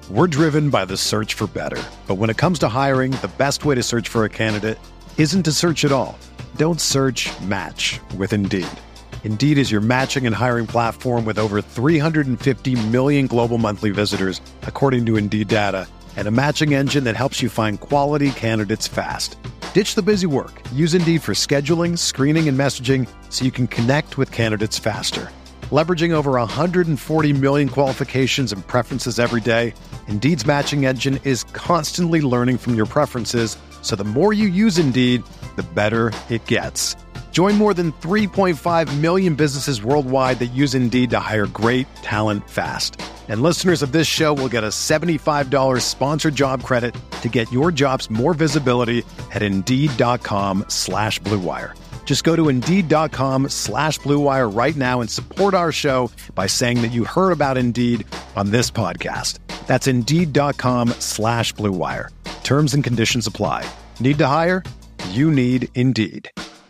We're driven by the search for better. But when it comes to hiring, the best way to search for a candidate isn't to search at all. Don't search, match with Indeed. Indeed is your matching and hiring platform with over 350 million global monthly visitors, according to Indeed data, and a matching engine that helps you find quality candidates fast. Ditch the busy work. Use Indeed for scheduling, screening, and messaging so you can connect with candidates faster. Leveraging over 140 million qualifications and preferences every day, Indeed's matching engine is constantly learning from your preferences, so the more you use Indeed, the better it gets. Join more than 3.5 million businesses worldwide that use Indeed to hire great talent fast. And listeners of this show will get a $75 sponsored job credit to get your jobs more visibility at Indeed.com/Blue Wire. Just go to Indeed.com/Blue Wire right now and support our show by saying that you heard about Indeed on this podcast. That's Indeed.com/Blue Wire. Terms and conditions apply. Need to hire? You need Indeed.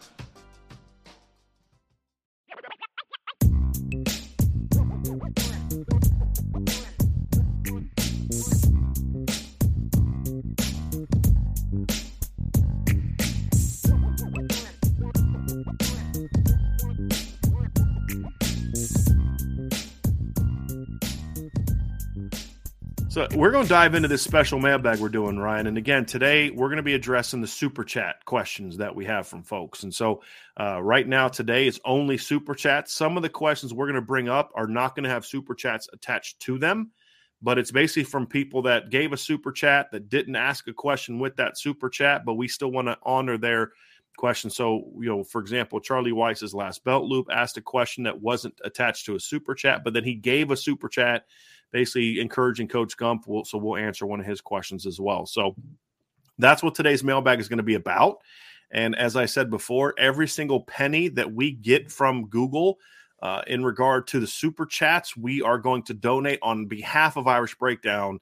So we're going to dive into this special mailbag we're doing, Ryan. And again, today we're going to be addressing the super chat questions that we have from folks. And so right now, today, it's only super chats. Some of the questions we're going to bring up are not going to have super chats attached to them, but it's basically from people that gave a super chat that didn't ask a question with that super chat, but we still want to honor their question. So, for example, Charlie Weiss's Last Belt Loop asked a question that wasn't attached to a super chat, but then he gave a super chat basically encouraging Coach Gumpf, so we'll answer one of his questions as well. So that's what today's mailbag is going to be about. And as I said before, every single penny that we get from Google in regard to the super chats, we are going to donate on behalf of Irish Breakdown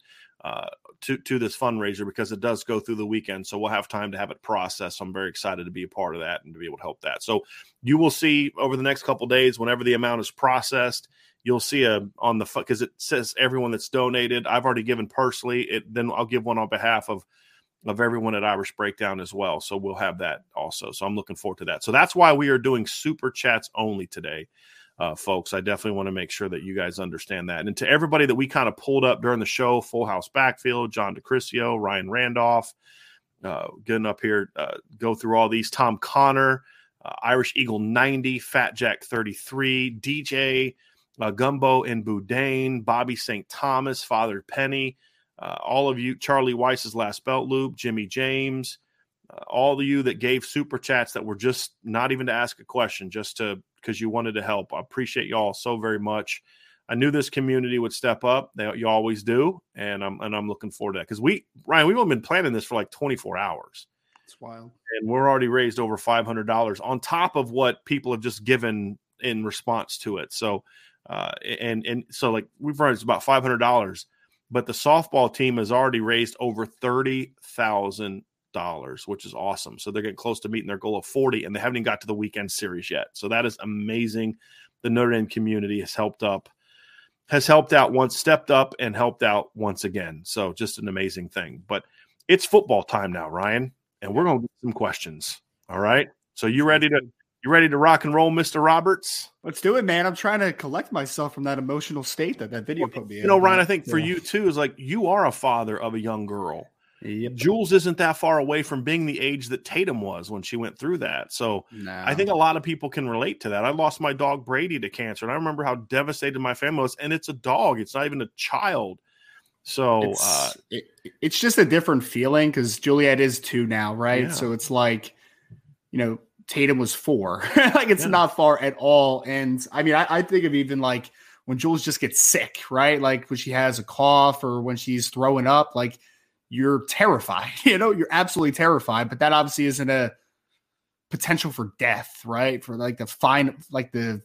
to this fundraiser, because it does go through the weekend. So we'll have time to have it processed. So I'm very excited to be a part of that and to be able to help that. So you will see over the next couple of days, whenever the amount is processed, you'll see on the, because it says everyone that's donated. I've already given personally. Then I'll give one on behalf of everyone at Irish Breakdown as well. So we'll have that also. So I'm looking forward to that. So that's why we are doing super chats only today, folks. I definitely want to make sure that you guys understand that. And to everybody that we kind of pulled up during the show, Full House Backfield, John DeCrisio, Ryan Randolph, getting up here, go through all these. Tom Connor, Irish Eagle 90, Fat Jack 33, DJ, Gumbo and Boudin, Bobby St. Thomas, Father Penny, all of you, Charlie Weiss's Last Belt Loop, Jimmy James, all of you that gave super chats that were just not even to ask a question, just because you wanted to help. I appreciate you all so very much. I knew this community would step up. You always do, and I'm looking forward to that, because Ryan, we've only been planning this for like 24 hours. It's wild, and we're already raised over $500 on top of what people have just given in response to it. So. So like we've raised about $500, but the softball team has already raised over $30,000, which is awesome. So they're getting close to meeting their goal of 40, and they haven't even got to the weekend series yet. So that is amazing. The Notre Dame community has helped out once, stepped up and helped out once again. So just an amazing thing, but it's football time now, Ryan, and we're going to get some questions. All right. So you ready to rock and roll, Mr. Roberts? Let's do it, man. I'm trying to collect myself from that emotional state that video put me in. Ryan, I think for you too, is like you are a father of a young girl. Yep. Jules isn't that far away from being the age that Tatum was when she went through that. So I think a lot of people can relate to that. I lost my dog Brady to cancer, and I remember how devastated my family was. And it's a dog. It's not even a child. So it's just a different feeling, because Juliet is 2 now, right? Yeah. So it's like, Tatum was 4. Like, it's not far at all. And I mean, I think of even like when Jules just gets sick, right? Like when she has a cough or when she's throwing up, like you're terrified, you're absolutely terrified. But that obviously isn't a potential for death, right? For like just the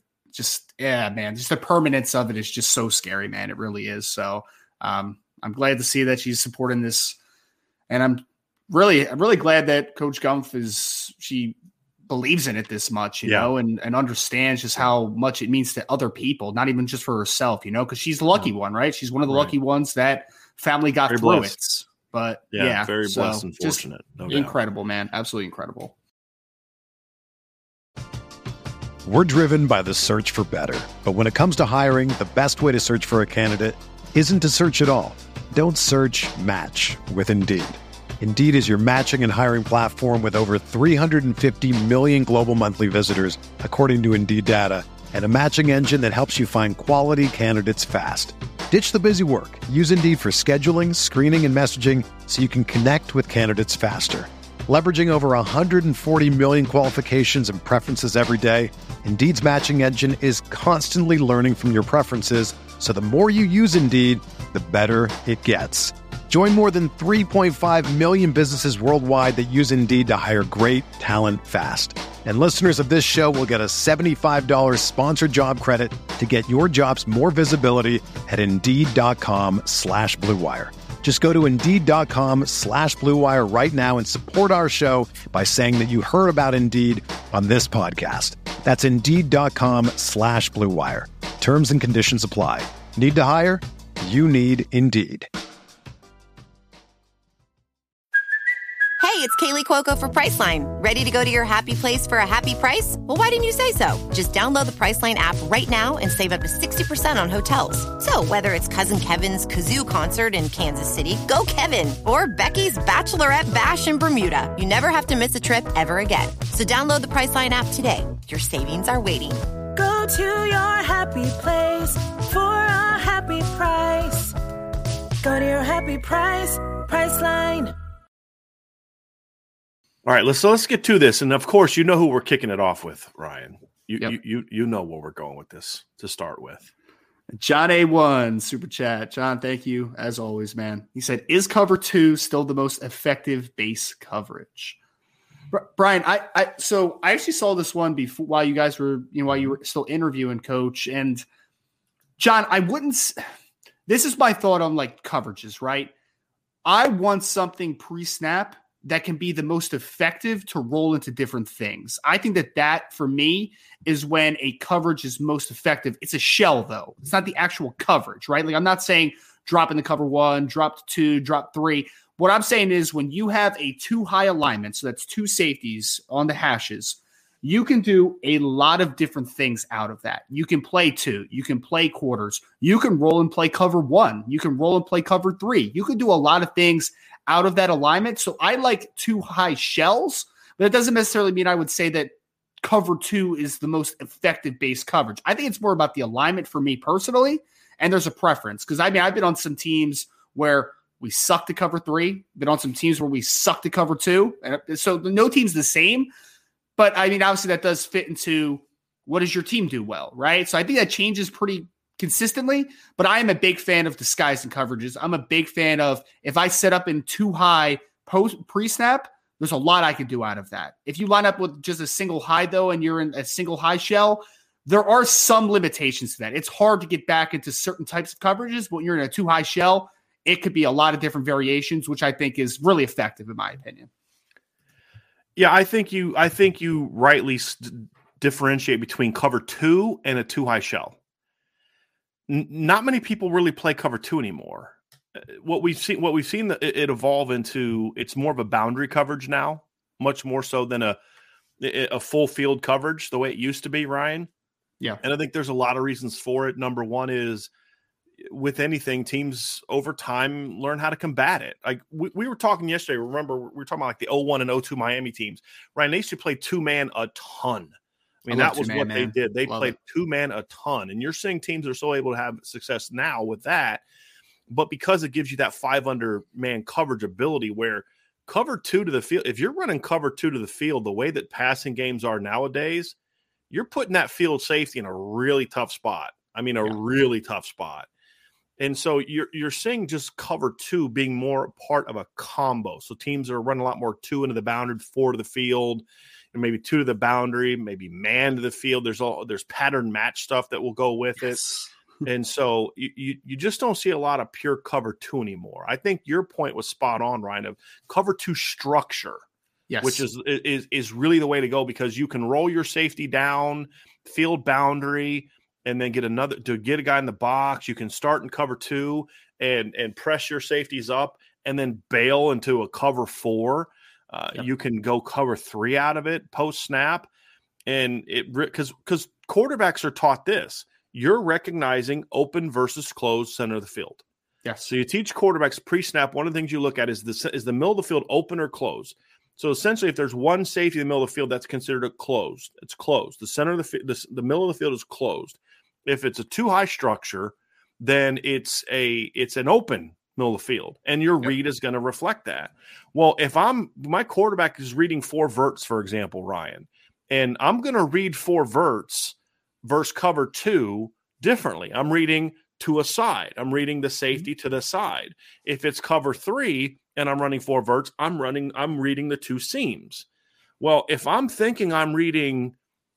permanence of it is just so scary, man. It really is. So I'm glad to see that she's supporting this. And I'm really glad that Coach Gumpf she believes in it this much, you know, and understands just how much it means to other people, not even just for herself, you know, because she's the lucky one, right? She's one of the lucky ones that family got very through blessed. it. But yeah, very blessed and fortunate. No doubt. Incredible, man. Absolutely incredible. We're driven by the search for better. But when it comes to hiring, the best way to search for a candidate isn't to search at all. Don't search, match with Indeed. Indeed is your matching and hiring platform with over 350 million global monthly visitors, according to Indeed data, and a matching engine that helps you find quality candidates fast. Ditch the busy work. Use Indeed for scheduling, screening, and messaging so you can connect with candidates faster. Leveraging over 140 million qualifications and preferences every day, Indeed's matching engine is constantly learning from your preferences, so the more you use Indeed, the better it gets. Join more than 3.5 million businesses worldwide that use Indeed to hire great talent fast. And listeners of this show will get a $75 sponsored job credit to get your jobs more visibility at Indeed.com/Blue Wire. Just go to Indeed.com/Blue Wire right now and support our show by saying that you heard about Indeed on this podcast. That's Indeed.com/Blue Wire. Terms and conditions apply. Need to hire? You need Indeed. Hey, it's Kaylee Cuoco for Priceline. Ready to go to your happy place for a happy price? Well, why didn't you say so? Just download the Priceline app right now and save up to 60% on hotels. So whether it's Cousin Kevin's Kazoo Concert in Kansas City, go Kevin, or Becky's Bachelorette Bash in Bermuda, you never have to miss a trip ever again. So download the Priceline app today. Your savings are waiting. Go to your happy place for a happy price. Go to your happy price, Priceline. All right, let's get to this, and of course, you know who we're kicking it off with, Ryan. You know where we're going with this to start with. John A1 super chat. John, thank you as always, man. He said, "Is cover 2 still the most effective base coverage?" Brian, I actually saw this one before while you guys were while you were still interviewing Coach, and John, I wouldn't. This is my thought on like coverages, right? I want something pre-snap that can be the most effective to roll into different things. I think that for me is when a coverage is most effective. It's a shell though. It's not the actual coverage, right? Like I'm not saying drop in the cover 1, drop to 2, drop 3. What I'm saying is when you have a 2 high alignment, so that's 2 safeties on the hashes, you can do a lot of different things out of that. You can play 2, you can play quarters, you can roll and play cover 1, you can roll and play cover 3. You can do a lot of things out of that alignment. So I like 2 high shells, but it doesn't necessarily mean I would say that cover 2 is the most effective base coverage. I think it's more about the alignment for me personally, and there's a preference. Because I mean, I've been on some teams where we suck to cover 3, been on some teams where we suck to cover 2. And so no team's the same. But I mean, obviously that does fit into what does your team do well, right? So I think that changes pretty consistently, but I am a big fan of disguise and coverages. I'm a big fan of if I set up in 2 high pre-snap, there's a lot I could do out of that. If you line up with just a single high though, and you're in a single high shell, there are some limitations to that. It's hard to get back into certain types of coverages, but when you're in a 2 high shell, it could be a lot of different variations, which I think is really effective in my opinion. Yeah, I think you rightly differentiate between cover 2 and a 2 high shell. Not many people really play cover 2 anymore. What we've seen it evolve into, it's more of a boundary coverage now, much more so than a full field coverage the way it used to be, Ryan. Yeah. And I think there's a lot of reasons for it. Number one is with anything, teams over time learn how to combat it. Like we were talking yesterday, remember, we were talking about like the 01 and 02 Miami teams, Ryan. They used to play 2-man a ton. I mean, that was what they did. They played 2-man a ton. And you're seeing teams are so able to have success now with that. But because it gives you that 5-under-man coverage ability where cover 2 to the field, if you're running cover 2 to the field the way that passing games are nowadays, you're putting that field safety in a really tough spot. I mean, really tough spot. And so you're seeing just cover 2 being more part of a combo. So teams are running a lot more 2 into the boundary, 4 to the field, and maybe 2 to the boundary, maybe man to the field. There's pattern match stuff that will go with it. And so you just don't see a lot of pure cover 2 anymore. I think your point was spot on, Ryan, of cover 2 structure. Yes. which is really the way to go, because you can roll your safety down, field boundary, and then get a guy in the box. You can start in cover 2 and press your safeties up and then bail into a cover 4. You can go cover 3 out of it post snap. And because quarterbacks are taught this, you're recognizing open versus closed center of the field. Yes. So you teach quarterbacks pre-snap. One of the things you look at is the middle of the field open or closed. So essentially, if there's one safety in the middle of the field, that's considered a closed. It's closed. The center of the middle of the field is closed. If it's a too high structure, then it's an open middle of the field, and your read is going to reflect that. Well, if my quarterback is reading 4 verts, for example, Ryan, and I'm going to read 4 verts versus cover 2 differently. I'm reading to a side. I'm reading the safety to the side. If it's cover 3 and I'm running 4 verts, I'm reading the 2 seams. Well, if I'm thinking I'm reading,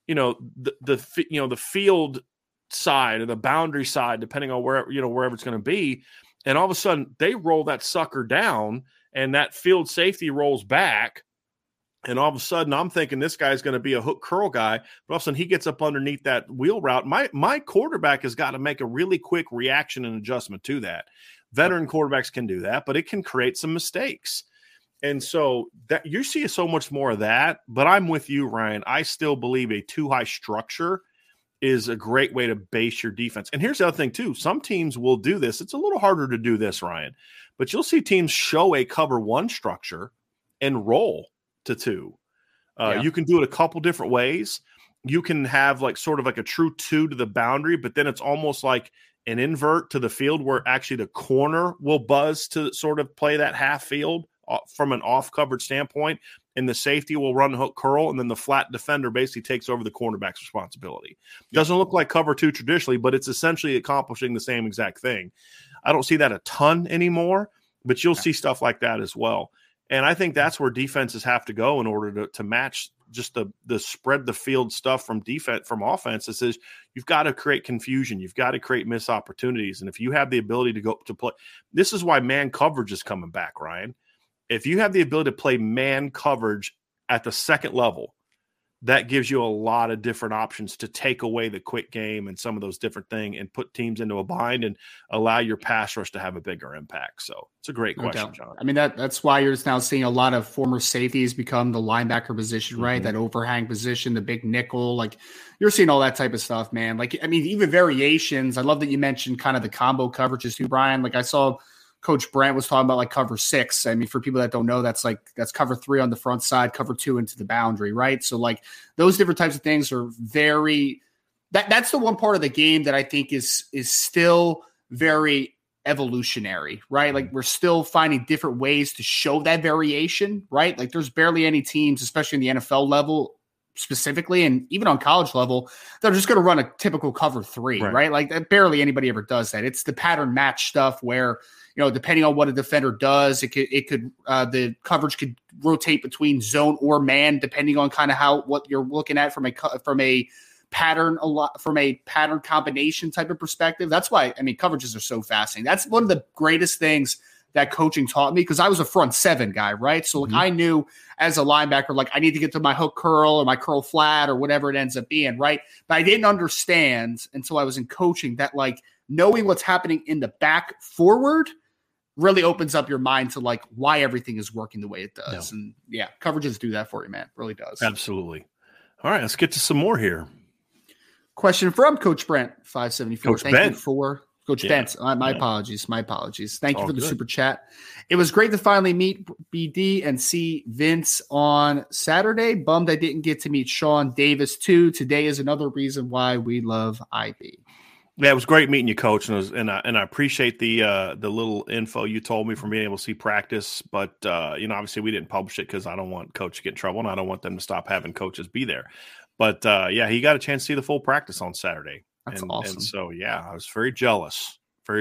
the field side or the boundary side, depending on wherever it's going to be, and all of a sudden they roll that sucker down and that field safety rolls back, and all of a sudden I'm thinking this guy's going to be a hook curl guy, but all of a sudden he gets up underneath that wheel route. My quarterback has got to make a really quick reaction and adjustment to that. Veteran quarterbacks can do that, but it can create some mistakes. And so that you see so much more of that, but I'm with you, Ryan. I still believe a too high structure is a great way to base your defense. And here's the other thing too. Some teams will do this. It's a little harder to do this, Ryan, but you'll see teams show a cover 1 structure and roll to 2. You can do it a couple different ways. You can have sort of like a true 2 to the boundary, but then it's almost like an invert to the field where actually the corner will buzz to sort of play that half field from an off coverage standpoint, and the safety will run hook curl, and then the flat defender basically takes over the cornerback's responsibility. Doesn't look like cover 2 traditionally, but it's essentially accomplishing the same exact thing. I don't see that a ton anymore, but you'll see stuff like that as well. And I think that's where defenses have to go in order to match just the spread the field stuff from offense. It says you've got to create confusion. You've got to create missed opportunities. And if you have the ability to go to play, this is why man coverage is coming back, Ryan. If you have the ability to play man coverage at the second level, that gives you a lot of different options to take away the quick game and some of those different things and put teams into a bind and allow your pass rush to have a bigger impact. So it's a great question, John. I mean, that's why you're now seeing a lot of former safeties become the linebacker position, right? That overhang position, the big nickel, you're seeing all that type of stuff, man. Even variations. I love that you mentioned kind of the combo coverages too, Brian. I saw Coach Brent was talking about cover 6. I mean, for people that don't know, that's cover 3 on the front side, cover 2 into the boundary, right? So those different types of things are very that's the one part of the game that I think is still very evolutionary, right? We're still finding different ways to show that variation, right? There's barely any teams, especially in the NFL level specifically, and even on college level, they're just going to run a typical cover 3, right? Barely anybody ever does that. It's the pattern match stuff where, depending on what a defender does, the coverage could rotate between zone or man, depending on kind of what you're looking at from a pattern combination type of perspective. That's why, coverages are so fascinating. That's one of the greatest things that coaching taught me, because I was a front 7 guy, right? So I knew as a linebacker, I need to get to my hook curl or my curl flat or whatever it ends up being, right? But I didn't understand until I was in coaching that knowing what's happening in the back forward really opens up your mind to why everything is working the way it does. And coverages do that for you, man. It really does. Absolutely. All right, let's get to some more here. Question from Coach Brent, 574. Coach Thank Ben. you for Coach Bent. My apologies. Thank you for the good. super chat. It was great to finally meet BD and see Vince on Saturday. Bummed I didn't get to meet Sean Davis too. Today is another reason why we love IB. Yeah, it was great meeting you, Coach, and I appreciate the little info you told me from being able to see practice. But obviously we didn't publish it because I don't want Coach to get in trouble, and I don't want them to stop having coaches be there. But he got a chance to see the full practice on Saturday. That's awesome. And so, I was very jealous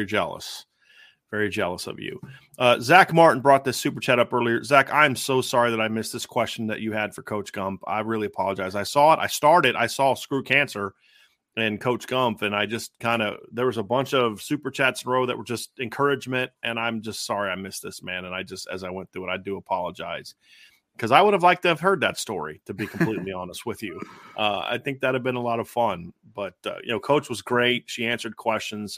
of you. Zach Martin brought this super chat up earlier. Zach, I'm so sorry that I missed this question that you had for Coach Gump. I really apologize. I saw it. I saw Screw Cancer and Coach Gump, and I just there was a bunch of super chats in a row that were just encouragement, and I'm just sorry I missed this, man. And as I went through it, I do apologize. because I would have liked to have heard that story, to be completely honest with you. I think that'd have been a lot of fun. But Coach was great. She answered questions.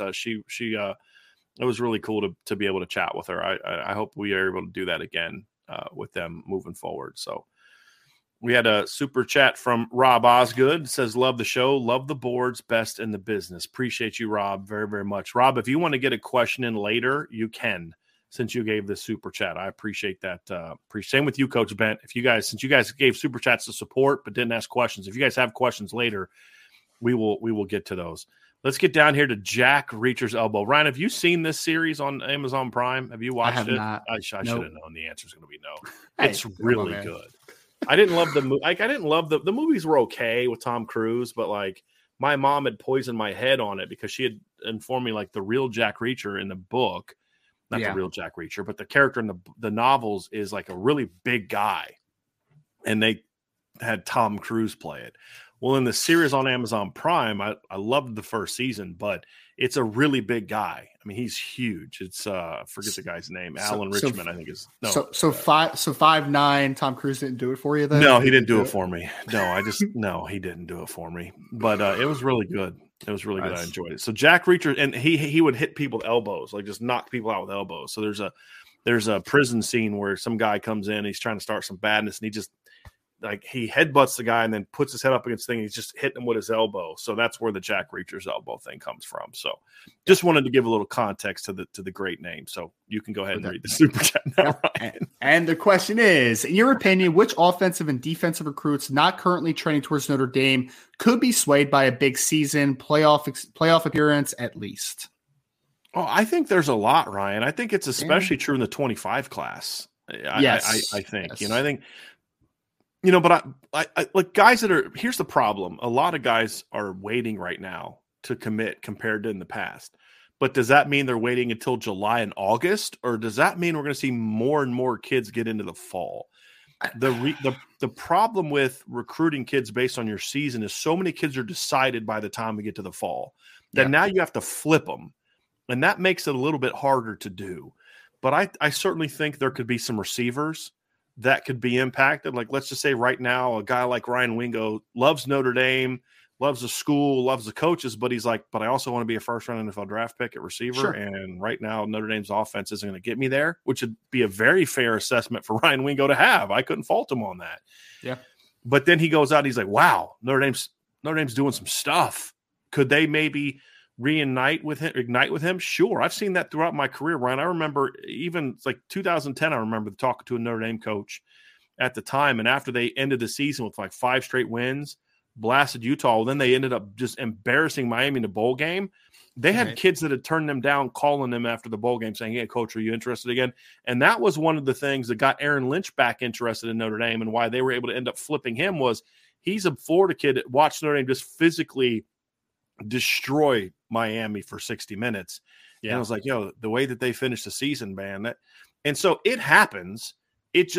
It was really cool to be able to chat with her. I hope we are able to do that again with them moving forward. So we had a super chat from Rob Osgood. It says, love the show, love the boards, best in the business. Appreciate you, Rob, very, very much. Rob, if you want to get a question in later, you can, since you gave the super chat. I appreciate that. Same with you, Coach Bent. Since you guys gave super chats to support but didn't ask questions, if you guys have questions later, we will get to those. Let's get down here to Jack Reacher's Elbow. Ryan, have you seen this series on Amazon Prime? Have you watched it? Not. I should have known the answer is going to be no. Hey, it's really good. I didn't love the movie. I didn't love the movies were okay with Tom Cruise, but my mom had poisoned my head on it because she had informed me the real Jack Reacher in the book, not the real Jack Reacher, but the character in the novels is a really big guy, and they had Tom Cruise play it. Well, in the series on Amazon Prime, I loved the first season, but it's a really big guy. I mean, he's huge. It's I forget the guy's name. Alan Richmond, I think is. No, so 5'9", Tom Cruise didn't do it for you then? No, he didn't do it for me. No, he didn't do it for me. But it was really good. It was really good. I enjoyed it. So Jack Reacher, and he would hit people with elbows, just knock people out with elbows. So there's a prison scene where some guy comes in, he's trying to start some badness, and he just he headbutts the guy and then puts his head up against the thing. He's just hitting him with his elbow. So that's where the Jack Reacher's Elbow thing comes from. So just wanted to give a little context to the great name. So you can go ahead and read the super chat now, Ryan. And the question is, in your opinion, which offensive and defensive recruits not currently trending towards Notre Dame could be swayed by a big season, playoff appearance at least? Oh, I think there's a lot, Ryan. I think it's especially true in the 25 class. Yes. I think, I think, but I like guys that are, here's the problem. A lot of guys are waiting right now to commit compared to in the past. But does that mean they're waiting until July and August? Or does that mean we're going to see more and more kids get into the fall? The problem with recruiting kids based on your season is so many kids are decided by the time we get to the fall that now you have to flip them. And that makes it a little bit harder to do. But I certainly think there could be some receivers that could be impacted. Let's just say right now, a guy like Ryan Wingo loves Notre Dame, loves the school, loves the coaches, but he's but I also want to be a first-round NFL draft pick at receiver. Sure. And right now, Notre Dame's offense isn't going to get me there, which would be a very fair assessment for Ryan Wingo to have. I couldn't fault him on that. Yeah. But then he goes out, he's like, wow, Notre Dame's doing some stuff. Could they maybe ignite with him? Sure. I've seen that throughout my career, Ryan. I remember even 2010, I remember talking to a Notre Dame coach at the time. And after they ended the season with 5 straight wins, blasted Utah, then they ended up just embarrassing Miami in the bowl game. They had kids that had turned them down, calling them after the bowl game saying, hey, coach, are you interested again? And that was one of the things that got Aaron Lynch back interested in Notre Dame, and why they were able to end up flipping him was he's a Florida kid that watched Notre Dame just physically destroy Miami for 60 minutes. Yeah. And I was like, the way that they finished the season, man. And so it happens. It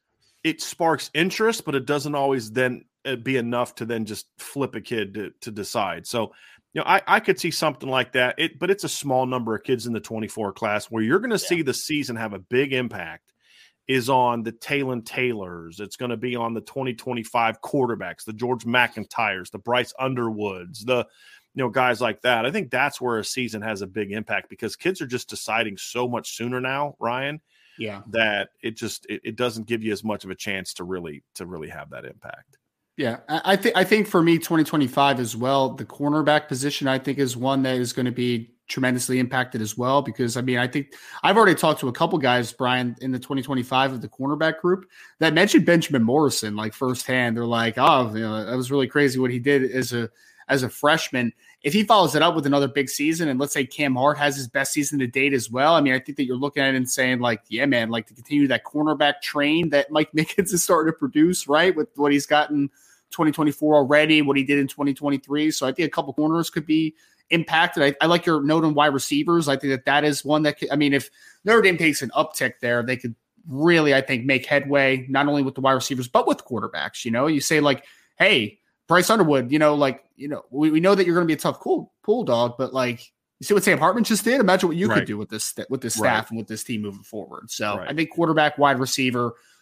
sparks interest, but it doesn't always then be enough to then just flip a kid to decide. So, I could see something like that. But it's a small number of kids in the 24 class where you're going to see the season have a big impact is on the Talon Taylors. It's going to be on the 2025 quarterbacks, the George McIntyres, the Bryce Underwoods, the guys like that. I think that's where a season has a big impact because kids are just deciding so much sooner now, Ryan. Yeah. That it doesn't give you as much of a chance to really have that impact. Yeah. I think for me, 2025 as well, the cornerback position, I think is one that is going to be tremendously impacted as well, because I think I've already talked to a couple guys, Brian, in the 2025 of the cornerback group that mentioned Benjamin Morrison, firsthand. They're like, that was really crazy what he did as a freshman. If he follows it up with another big season, and let's say Cam Hart has his best season to date as well, I think that you're looking at it and saying yeah, man, to continue that cornerback train that Mike Mickens is starting to produce, right? With what he's gotten 2024 already, what he did in 2023. So I think a couple corners could be impacted. I like your note on wide receivers. I think that is one that could, if Notre Dame takes an uptick there, they could really, I think, make headway, not only with the wide receivers, but with quarterbacks. You say hey, Bryce Underwood, we know that you're going to be a tough pool dog, but you see what Sam Hartman just did? Imagine what you could do with this staff and with this team moving forward. So I think quarterback, wide receiver,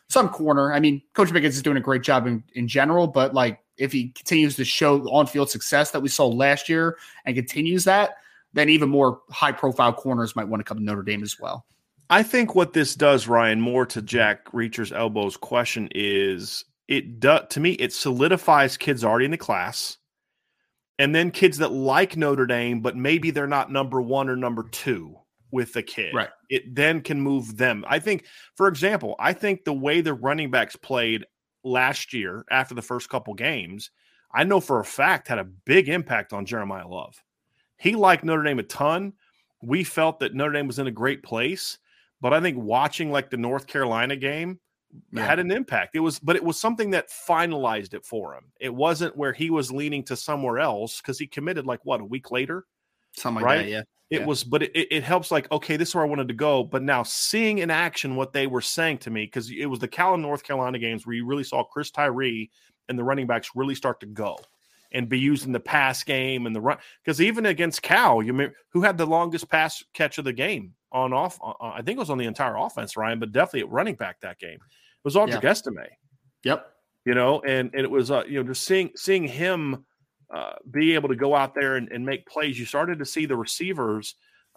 some corner. I mean, Coach Mickens is doing a great job in general, but like if he continues to show on-field success that we saw last year and continues that, then even more high-profile corners might want to come to Notre Dame as well. I think what this does, Ryan, more to Jack Reacher's elbows question is to me, it solidifies kids already in the class. And then kids that like Notre Dame, but maybe they're not number 1 or number 2 with the kid. Right. It then can move them. I think, for example, the way the running backs played last year after the first couple games, I know for a fact had a big impact on Jeremiah Love. He liked Notre Dame a ton. We felt that Notre Dame was in a great place, but I think watching like the North Carolina game had an impact. It was something that finalized it for him. It wasn't where he was leaning to somewhere else because he committed like a week later, something like right? that. Yeah, it was, but it helps. Like, okay, this is where I wanted to go. But now seeing in action what they were saying to me, because it was the Cal and North Carolina games where you really saw Chris Tyree and the running backs really start to go and be used in the pass game and the run. Because even against Cal, who had the longest pass catch of the game on off? I think it was on the entire offense, Ryan, but definitely at running back that game. It was Audric Estime. Yep. And it was, just seeing him be able to go out there and make plays. You started to see the receivers,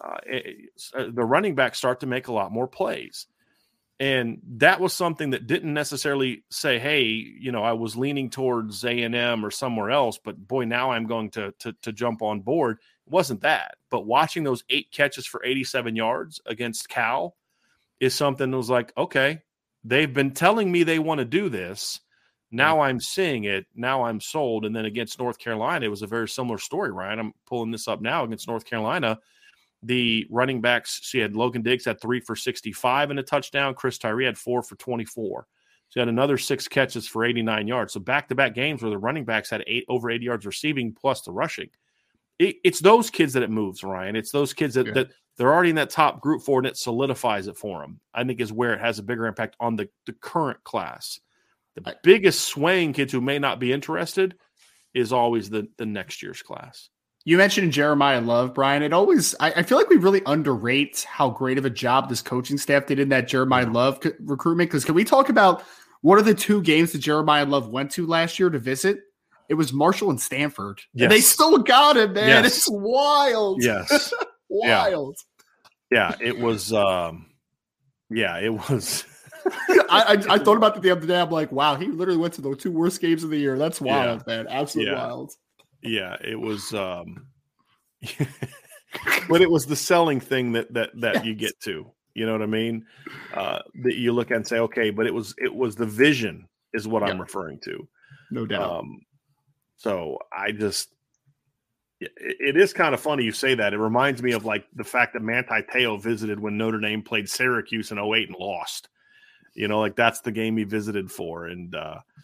the running backs start to make a lot more plays. And that was something that didn't necessarily say, hey, I was leaning towards A&M or somewhere else, but boy, now I'm going to jump on board. It wasn't that. But watching those 8 catches for 87 yards against Cal is something that was like, okay, they've been telling me they want to do this. Now I'm seeing it. Now I'm sold. And then against North Carolina, it was a very similar story, Ryan. I'm pulling this up now against North Carolina. The running backs, so you had Logan Diggs had 3 for 65 and a touchdown. Chris Tyree had 4 for 24. So you had another 6 catches for 89 yards. So back-to-back games where the running backs had over 80 yards receiving plus the rushing. It's those kids that it moves, Ryan. It's those kids that they're already in that top group for, and it solidifies it for them, I think, is where it has a bigger impact on the current class. The biggest swaying kids who may not be interested is always the next year's class. You mentioned Jeremiah Love, Brian. I feel like we really underrate how great of a job this coaching staff did in that Jeremiah Love recruitment. Because can we talk about what are the 2 games that Jeremiah Love went to last year to visit? It was Marshall and Stanford. Yes. And they still got him, man. Yes. It's wild. Yes. Wild. Yeah, it was. It was. I thought about it the other day. I'm like, wow, he literally went to the 2 worst games of the year. That's wild, man. Absolutely wild. Yeah, it was. But it was the selling thing that you get to. You know what I mean? That you look at and say, okay, but it was the vision is what I'm referring to. No doubt. So it is kind of funny you say that. It reminds me of like the fact that Manti Te'o visited when Notre Dame played Syracuse in 2008 and lost. Like that's the game he visited for. And,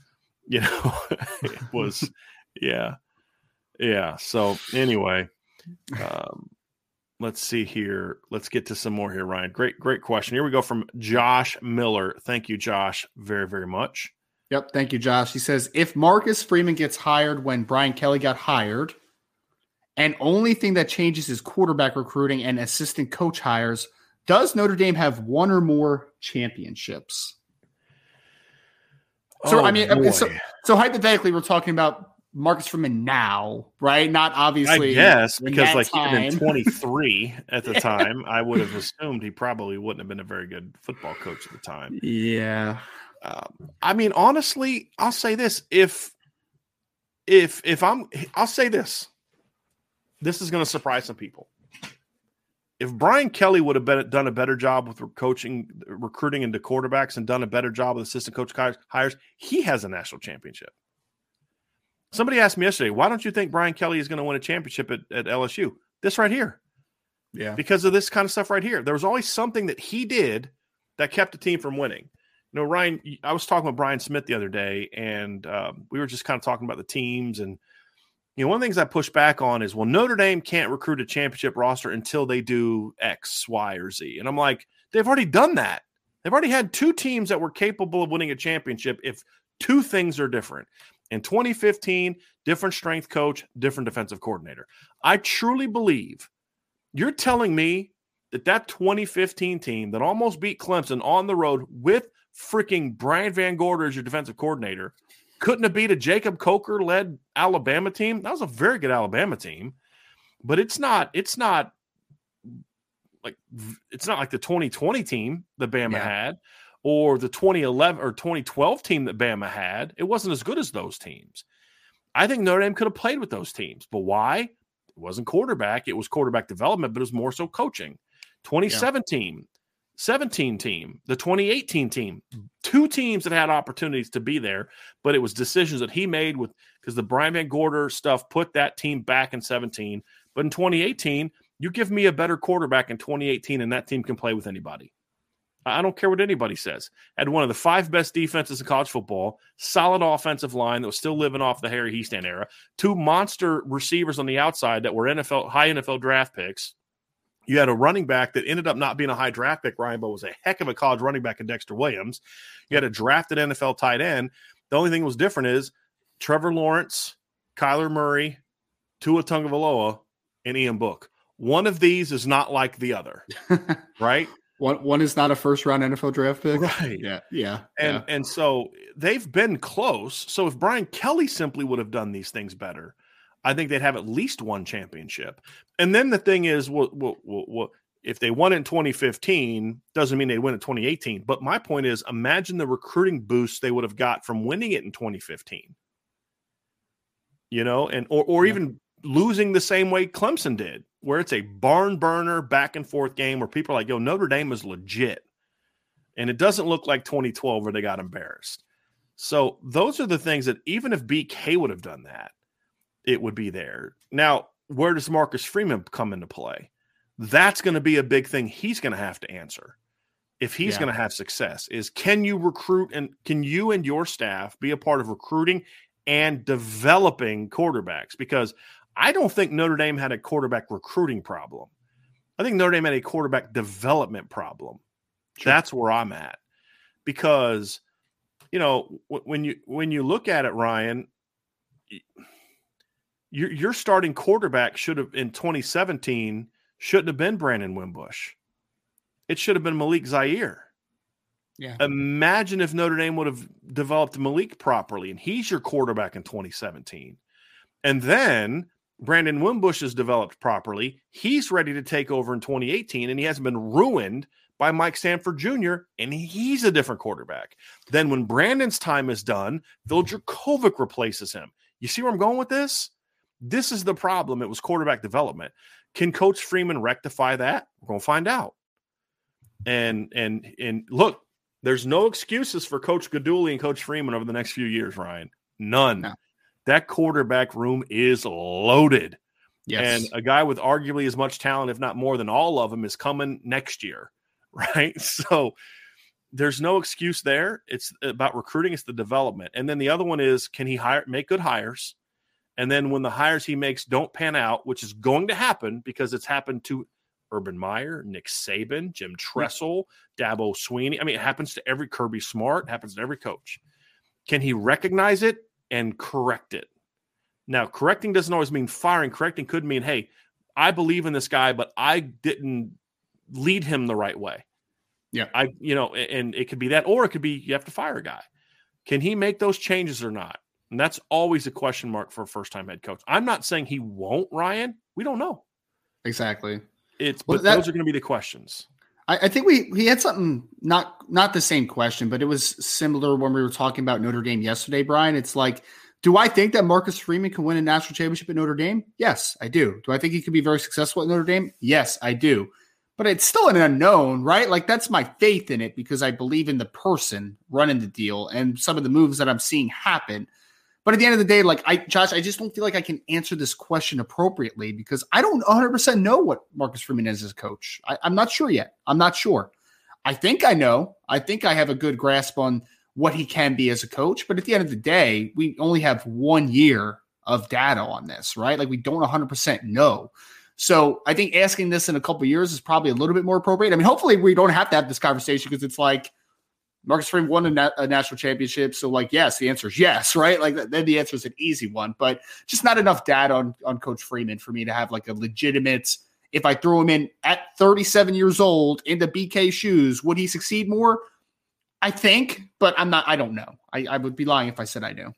it was, yeah. So anyway, let's see here. Let's get to some more here, Ryan. Great question. Here we go from Josh Miller. Thank you, Josh, very, very much. Yep. Thank you, Josh. He says, if Marcus Freeman gets hired when Brian Kelly got hired, and only thing that changes is quarterback recruiting and assistant coach hires, does Notre Dame have 1 or more championships? So, so hypothetically, we're talking about Marcus Freeman now, right? Not obviously. I guess, because like he'd been 23 at the time. I would have assumed he probably wouldn't have been a very good football coach at the time. Yeah. Honestly, I'll say this. I'll say this. This is going to surprise some people. If Brian Kelly would have done a better job with recruiting into quarterbacks and done a better job with assistant coach hires, he has a national championship. Somebody asked me yesterday, why don't you think Brian Kelly is going to win a championship at LSU? This right here. Yeah. Because of this kind of stuff right here. There was always something that he did that kept the team from winning. Ryan, I was talking with Brian Smith the other day, and we were just kind of talking about the teams. And, one of the things I push back on is, well, Notre Dame can't recruit a championship roster until they do X, Y, or Z. And I'm like, they've already done that. They've already had 2 teams that were capable of winning a championship if 2 things are different. In 2015, different strength coach, different defensive coordinator. I truly believe you're telling me that 2015 team that almost beat Clemson on the road with freaking Brian Van Gorder as your defensive coordinator. Couldn't have beat a Jacob Coker-led Alabama team. That was a very good Alabama team, but it's not like the 2020 team that Bama had, or the 2011 or 2012 team that Bama had. It wasn't as good as those teams. I think Notre Dame could have played with those teams, but why? It wasn't quarterback. It was quarterback development, but it was more so coaching. 2017, 17 team, the 2018 team, two teams that had opportunities to be there, but it was decisions that he made because the Brian Van Gorder stuff put that team back in 17. But in 2018, you give me a better quarterback in 2018 and that team can play with anybody. I don't care what anybody says. Had one of the 5 best defenses in college football, solid offensive line that was still living off the Harry Hiestand era, 2 monster receivers on the outside that were high NFL draft picks. You had a running back that ended up not being a high draft pick, Ryan, but was a heck of a college running back in Dexter Williams. You had a drafted NFL tight end. The only thing that was different is Trevor Lawrence, Kyler Murray, Tua Tagovailoa, and Ian Book. One of these is not like the other, right? One is not a first-round NFL draft pick. Right. Yeah. And so they've been close. So if Brian Kelly simply would have done these things better, I think they'd have at least one championship. And then the thing is, if they won in 2015, doesn't mean they win in 2018. But my point is, imagine the recruiting boost they would have got from winning it in 2015. You know, and or even losing the same way Clemson did, where it's a barn burner back and forth game where people are like, yo, Notre Dame is legit. And it doesn't look like 2012 where they got embarrassed. So those are the things that even if BK would have done that, it would be there. Now, where does Marcus Freeman come into play? That's going to be a big thing he's going to have to answer if he's going to have success, is can you recruit and can you and your staff be a part of recruiting and developing quarterbacks? Because I don't think Notre Dame had a quarterback recruiting problem. I think Notre Dame had a quarterback development problem. Sure. That's where I'm at. Because, you know, when you look at it, Ryan, your starting quarterback should have in 2017 shouldn't have been Brandon Wimbush. It should have been Malik Zaire. Yeah. Imagine if Notre Dame would have developed Malik properly, and he's your quarterback in 2017. And then Brandon Wimbush is developed properly. He's ready to take over in 2018, and he hasn't been ruined by Mike Stanford Jr., and he's a different quarterback. Then when Brandon's time is done, Phil Jurkovec replaces him. You see where I'm going with this? This is the problem. It was quarterback development. Can Coach Freeman rectify that? We're going to find out. And look, there's no excuses for Coach Guidugli and Coach Freeman over the next few years, Ryan. None. No. That quarterback room is loaded. Yes. And a guy with arguably as much talent, if not more than all of them, is coming next year, right? So there's no excuse there. It's about recruiting. It's the development. And then the other one is, can he make good hires? And then when the hires he makes don't pan out, which is going to happen because it's happened to Urban Meyer, Nick Saban, Jim Tressel, Dabo Swinney. I mean, it happens to every Kirby Smart. It happens to every coach. Can he recognize it and correct it? Now, correcting doesn't always mean firing. Correcting could mean, hey, I believe in this guy, but I didn't lead him the right way. Yeah. And it could be that, or it could be you have to fire a guy. Can he make those changes or not? And that's always a question mark for a first-time head coach. I'm not saying he won't, Ryan. We don't know. Exactly. But those are going to be the questions. I think he had something, not the same question, but it was similar when we were talking about Notre Dame yesterday, Brian. It's like, do I think that Marcus Freeman can win a national championship at Notre Dame? Yes, I do. Do I think he could be very successful at Notre Dame? Yes, I do. But it's still an unknown, right? Like, that's my faith in it because I believe in the person running the deal and some of the moves that I'm seeing happen. But at the end of the day, Josh, I just don't feel like I can answer this question appropriately because I don't 100% know what Marcus Freeman is as a coach. I'm not sure yet. I'm not sure. I think I know. I think I have a good grasp on what he can be as a coach. But at the end of the day, we only have 1 year of data on this, right? Like, we don't 100% know. So I think asking this in a couple of years is probably a little bit more appropriate. I mean, hopefully we don't have to have this conversation because it's like, Marcus Freeman won a national championship. So, yes, the answer is yes, right? Like, then the answer is an easy one. But just not enough data on Coach Freeman for me to have, a legitimate, if I threw him in at 37 years old into BK shoes, would he succeed more? I think, but I don't know. I would be lying if I said I knew.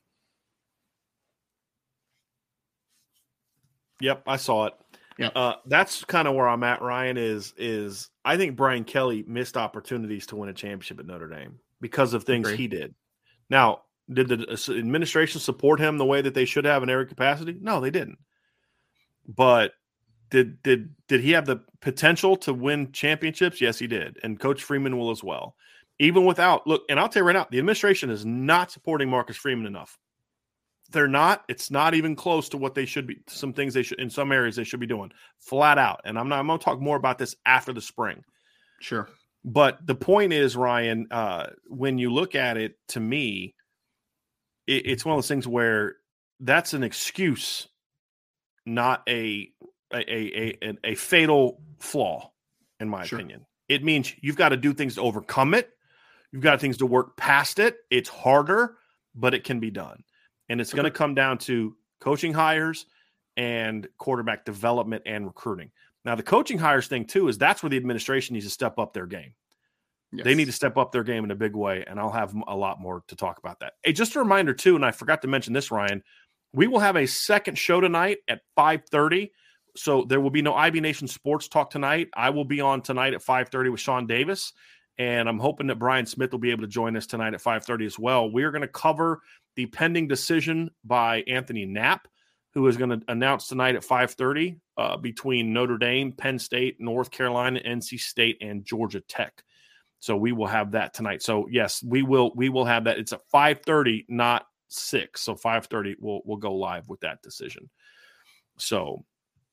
Yep, I saw it. Yeah, that's kind of where I'm at, Ryan, is I think Brian Kelly missed opportunities to win a championship at Notre Dame because of things he did. Now, did the administration support him the way that they should have in every capacity? No, they didn't. But did he have the potential to win championships? Yes, he did. And Coach Freeman will as well. Even without – look, and I'll tell you right now, the administration is not supporting Marcus Freeman enough. They're not. It's not even close to what they should be. Some things they should, in some areas, they should be doing flat out. And I'm going to talk more about this after the spring. Sure. But the point is, Ryan, when you look at it, to me, it's one of those things where that's an excuse, not a fatal flaw, in my opinion. It means you've got to do things to overcome it. You've got things to work past it. It's harder, but it can be done. And it's going to come down to coaching hires and quarterback development and recruiting. Now, the coaching hires thing, too, is that's where the administration needs to step up their game. Yes. They need to step up their game in a big way, and I'll have a lot more to talk about that. Hey, just a reminder, too, and I forgot to mention this, Ryan, we will have a second show tonight at 5:30. So there will be no IB Nation Sports Talk tonight. I will be on tonight at 5:30 with Sean Davis, and I'm hoping that Brian Smith will be able to join us tonight at 5:30 as well. We are going to cover the pending decision by Anthony Knapp, who is going to announce tonight at 5:30 between Notre Dame, Penn State, North Carolina, NC State, and Georgia Tech. So we will have that tonight. So yes, we will have that. It's at 5:30, not 6. So 5:30 we'll go live with that decision. So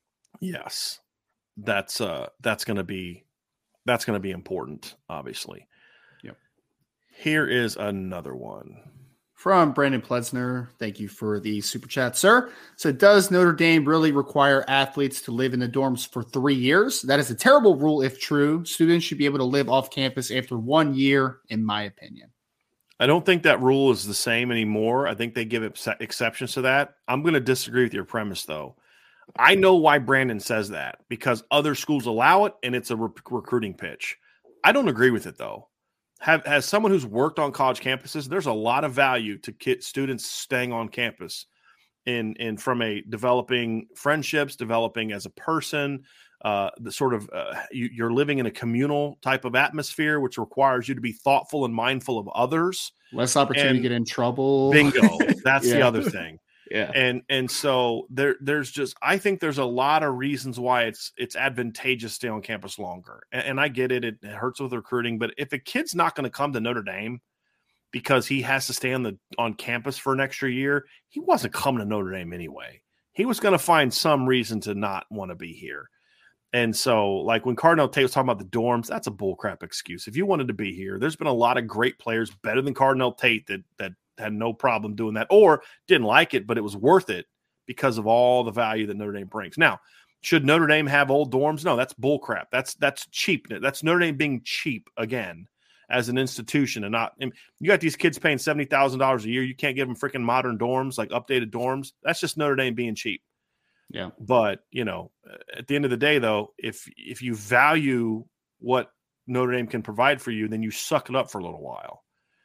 yes, that's going to be important, obviously. Yep. Here is another one. From Brandon Plesner, thank you for the super chat, sir. So does Notre Dame really require athletes to live in the dorms for 3 years? That is a terrible rule if true. Students should be able to live off campus after 1 year, in my opinion. I don't think that rule is the same anymore. I think they give exceptions to that. I'm going to disagree with your premise, though. I know why Brandon says that, because other schools allow it, and it's a recruiting pitch. I don't agree with it, though. As someone who's worked on college campuses, there's a lot of value to students staying on campus in from a developing friendships, developing as a person, the sort of you're living in a communal type of atmosphere, which requires you to be thoughtful and mindful of others. Less opportunity to get in trouble. Bingo. That's the other thing. Yeah. And so there's just, I think there's a lot of reasons why it's advantageous to stay on campus longer. And I get it. It hurts with recruiting, but if a kid's not going to come to Notre Dame because he has to stay on campus for an extra year, he wasn't coming to Notre Dame anyway. He was going to find some reason to not want to be here. And so, like when Cardinal Tate was talking about the dorms, that's a bullcrap excuse. If you wanted to be here, there's been a lot of great players better than Cardinal Tate that had no problem doing that, or didn't like it, but it was worth it because of all the value that Notre Dame brings. Now, should Notre Dame have old dorms? No, that's bullcrap. That's cheap. That's Notre Dame being cheap again as an institution, and not. And you got these kids paying $70,000 a year. You can't give them freaking modern dorms, like updated dorms. That's just Notre Dame being cheap. Yeah. But at the end of the day, though, if you value what Notre Dame can provide for you, then you suck it up for a little while.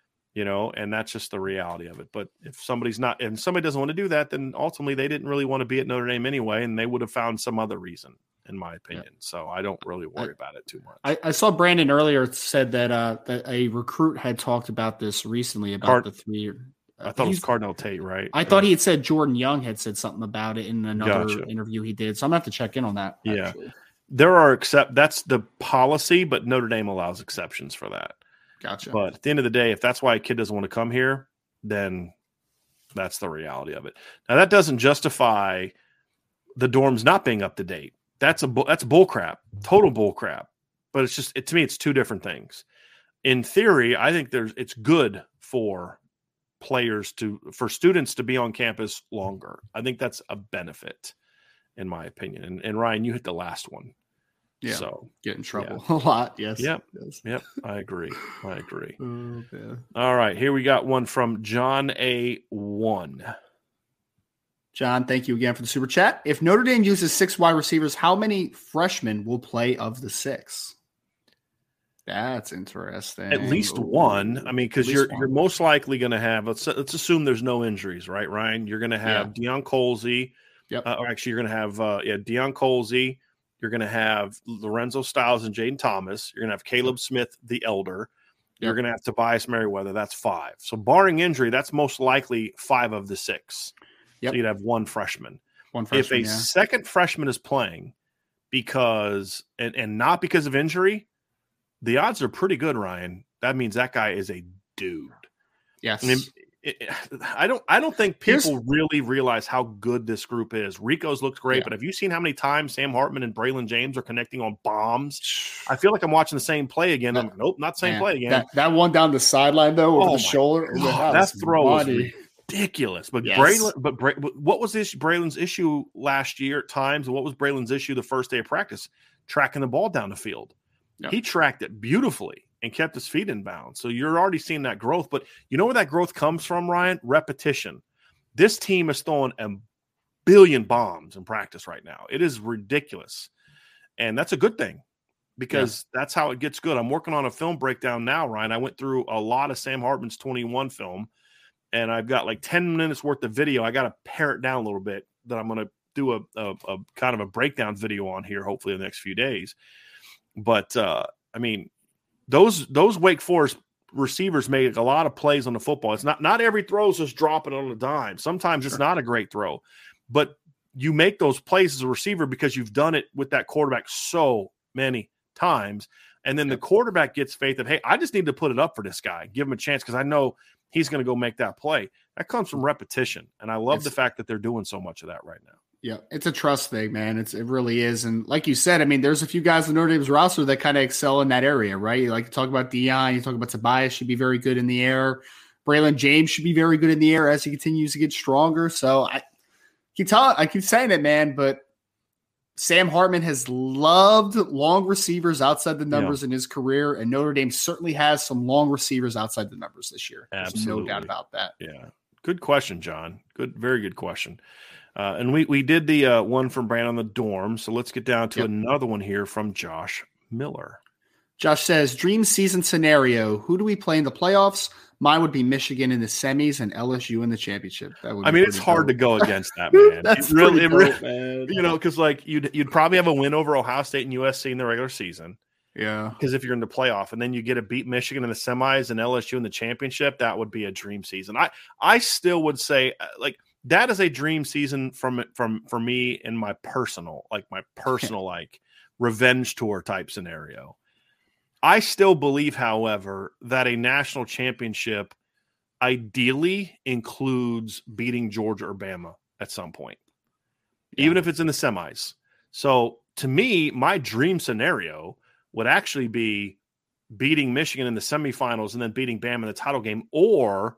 And that's just the reality of it. But if somebody doesn't want to do that, then ultimately they didn't really want to be at Notre Dame anyway, and they would have found some other reason, in my opinion. Yeah. So I don't really worry about it too much. I saw Brandon earlier said that a recruit had talked about this recently about the 3 year. I thought it was Cardinal Tate, right? I thought he had said Jordan Young had said something about it in another interview he did. So I'm going to have to check in on that. Yeah. Actually. That's the policy, but Notre Dame allows exceptions for that. Gotcha. But at the end of the day, if that's why a kid doesn't want to come here, then that's the reality of it. Now, that doesn't justify the dorms not being up to date. That's bull crap, total bull crap. But it's just, to me, it's two different things. In theory, I think it's good for students to be on campus longer. I think that's a benefit, in my opinion. And Ryan, you hit the last one. Yeah, so get in trouble a lot. Yes. Yep. I agree. Oh, all right, here we got one from John A1. John, thank you again for the super chat. If Notre Dame uses 6 wide receivers, how many freshmen will play of the 6? That's interesting. At least one. I mean, because you're most likely going to have. Let's assume there's no injuries, right, Ryan? You're going to have Deion Colzie. Yep. Or actually, you're going to have Deion Colzie. You're going to have Lorenzo Styles and Jaden Thomas. You're going to have Caleb Smith, the elder. You're going to have Tobias Merriweather. That's 5. So barring injury, that's most likely 5 of the 6. Yep. So you'd have one freshman. If a second freshman is playing because and not because of injury, the odds are pretty good, Ryan. That means that guy is a dude. Yes. I mean, I don't think people really realize how good this group is. Rico's looked great, but have you seen how many times Sam Hartman and Braylon James are connecting on bombs? I feel like I'm watching the same play again. I'm like, nope, not the same play again. That one down the sideline though, over the shoulder. That throw was ridiculous. But what was Braylon's issue last year at times? And what was Braylon's issue the first day of practice? Tracking the ball down the field. Yep. He tracked it beautifully and kept his feet in bounds. So you're already seeing that growth. But you know where that growth comes from, Ryan? Repetition. This team is throwing a billion bombs in practice right now. It is ridiculous. And that's a good thing because that's how it gets good. I'm working on a film breakdown now, Ryan. I went through a lot of Sam Hartman's 21 film, and I've got like 10 minutes worth of video. I got to pare it down a little bit that I'm going to do a kind of a breakdown video on here, hopefully in the next few days. But, I mean, those Wake Forest receivers made a lot of plays on the football. It's not every throw is just dropping on a dime. Sometimes it's not a great throw, but you make those plays as a receiver because you've done it with that quarterback so many times. And then the quarterback gets faith that, hey, I just need to put it up for this guy, give him a chance because I know he's going to go make that play. That comes from repetition. And I love the fact that they're doing so much of that right now. Yeah, it's a trust thing, man. It really is. And like you said, I mean, there's a few guys in Notre Dame's roster that kind of excel in that area, right? You like to talk about Deion, you talk about Tobias should be very good in the air. Braylon James should be very good in the air as he continues to get stronger. So I keep saying it, man, but Sam Hartman has loved long receivers outside the numbers in his career, and Notre Dame certainly has some long receivers outside the numbers this year. Absolutely. There's no doubt about that. Yeah. Good question, John. Very good question. And we did the one from Brandon on the dorm, so let's get down to another one here from Josh Miller. Josh says, dream season scenario, who do we play in the playoffs? Mine would be Michigan in the semis and LSU in the championship. It's hard to go against that, man. That's really dope, man. You know, because like you'd probably have a win over Ohio State and USC in the regular season. Yeah. Because if you're in the playoff and then you get to beat Michigan in the semis and LSU in the championship, that would be a dream season. I still would say like that is a dream season for me in my personal like revenge tour type scenario. I still believe, however, that a national championship ideally includes beating Georgia or Bama at some point, even if it's in the semis. So to me, my dream scenario would actually be beating Michigan in the semifinals and then beating Bama in the title game, or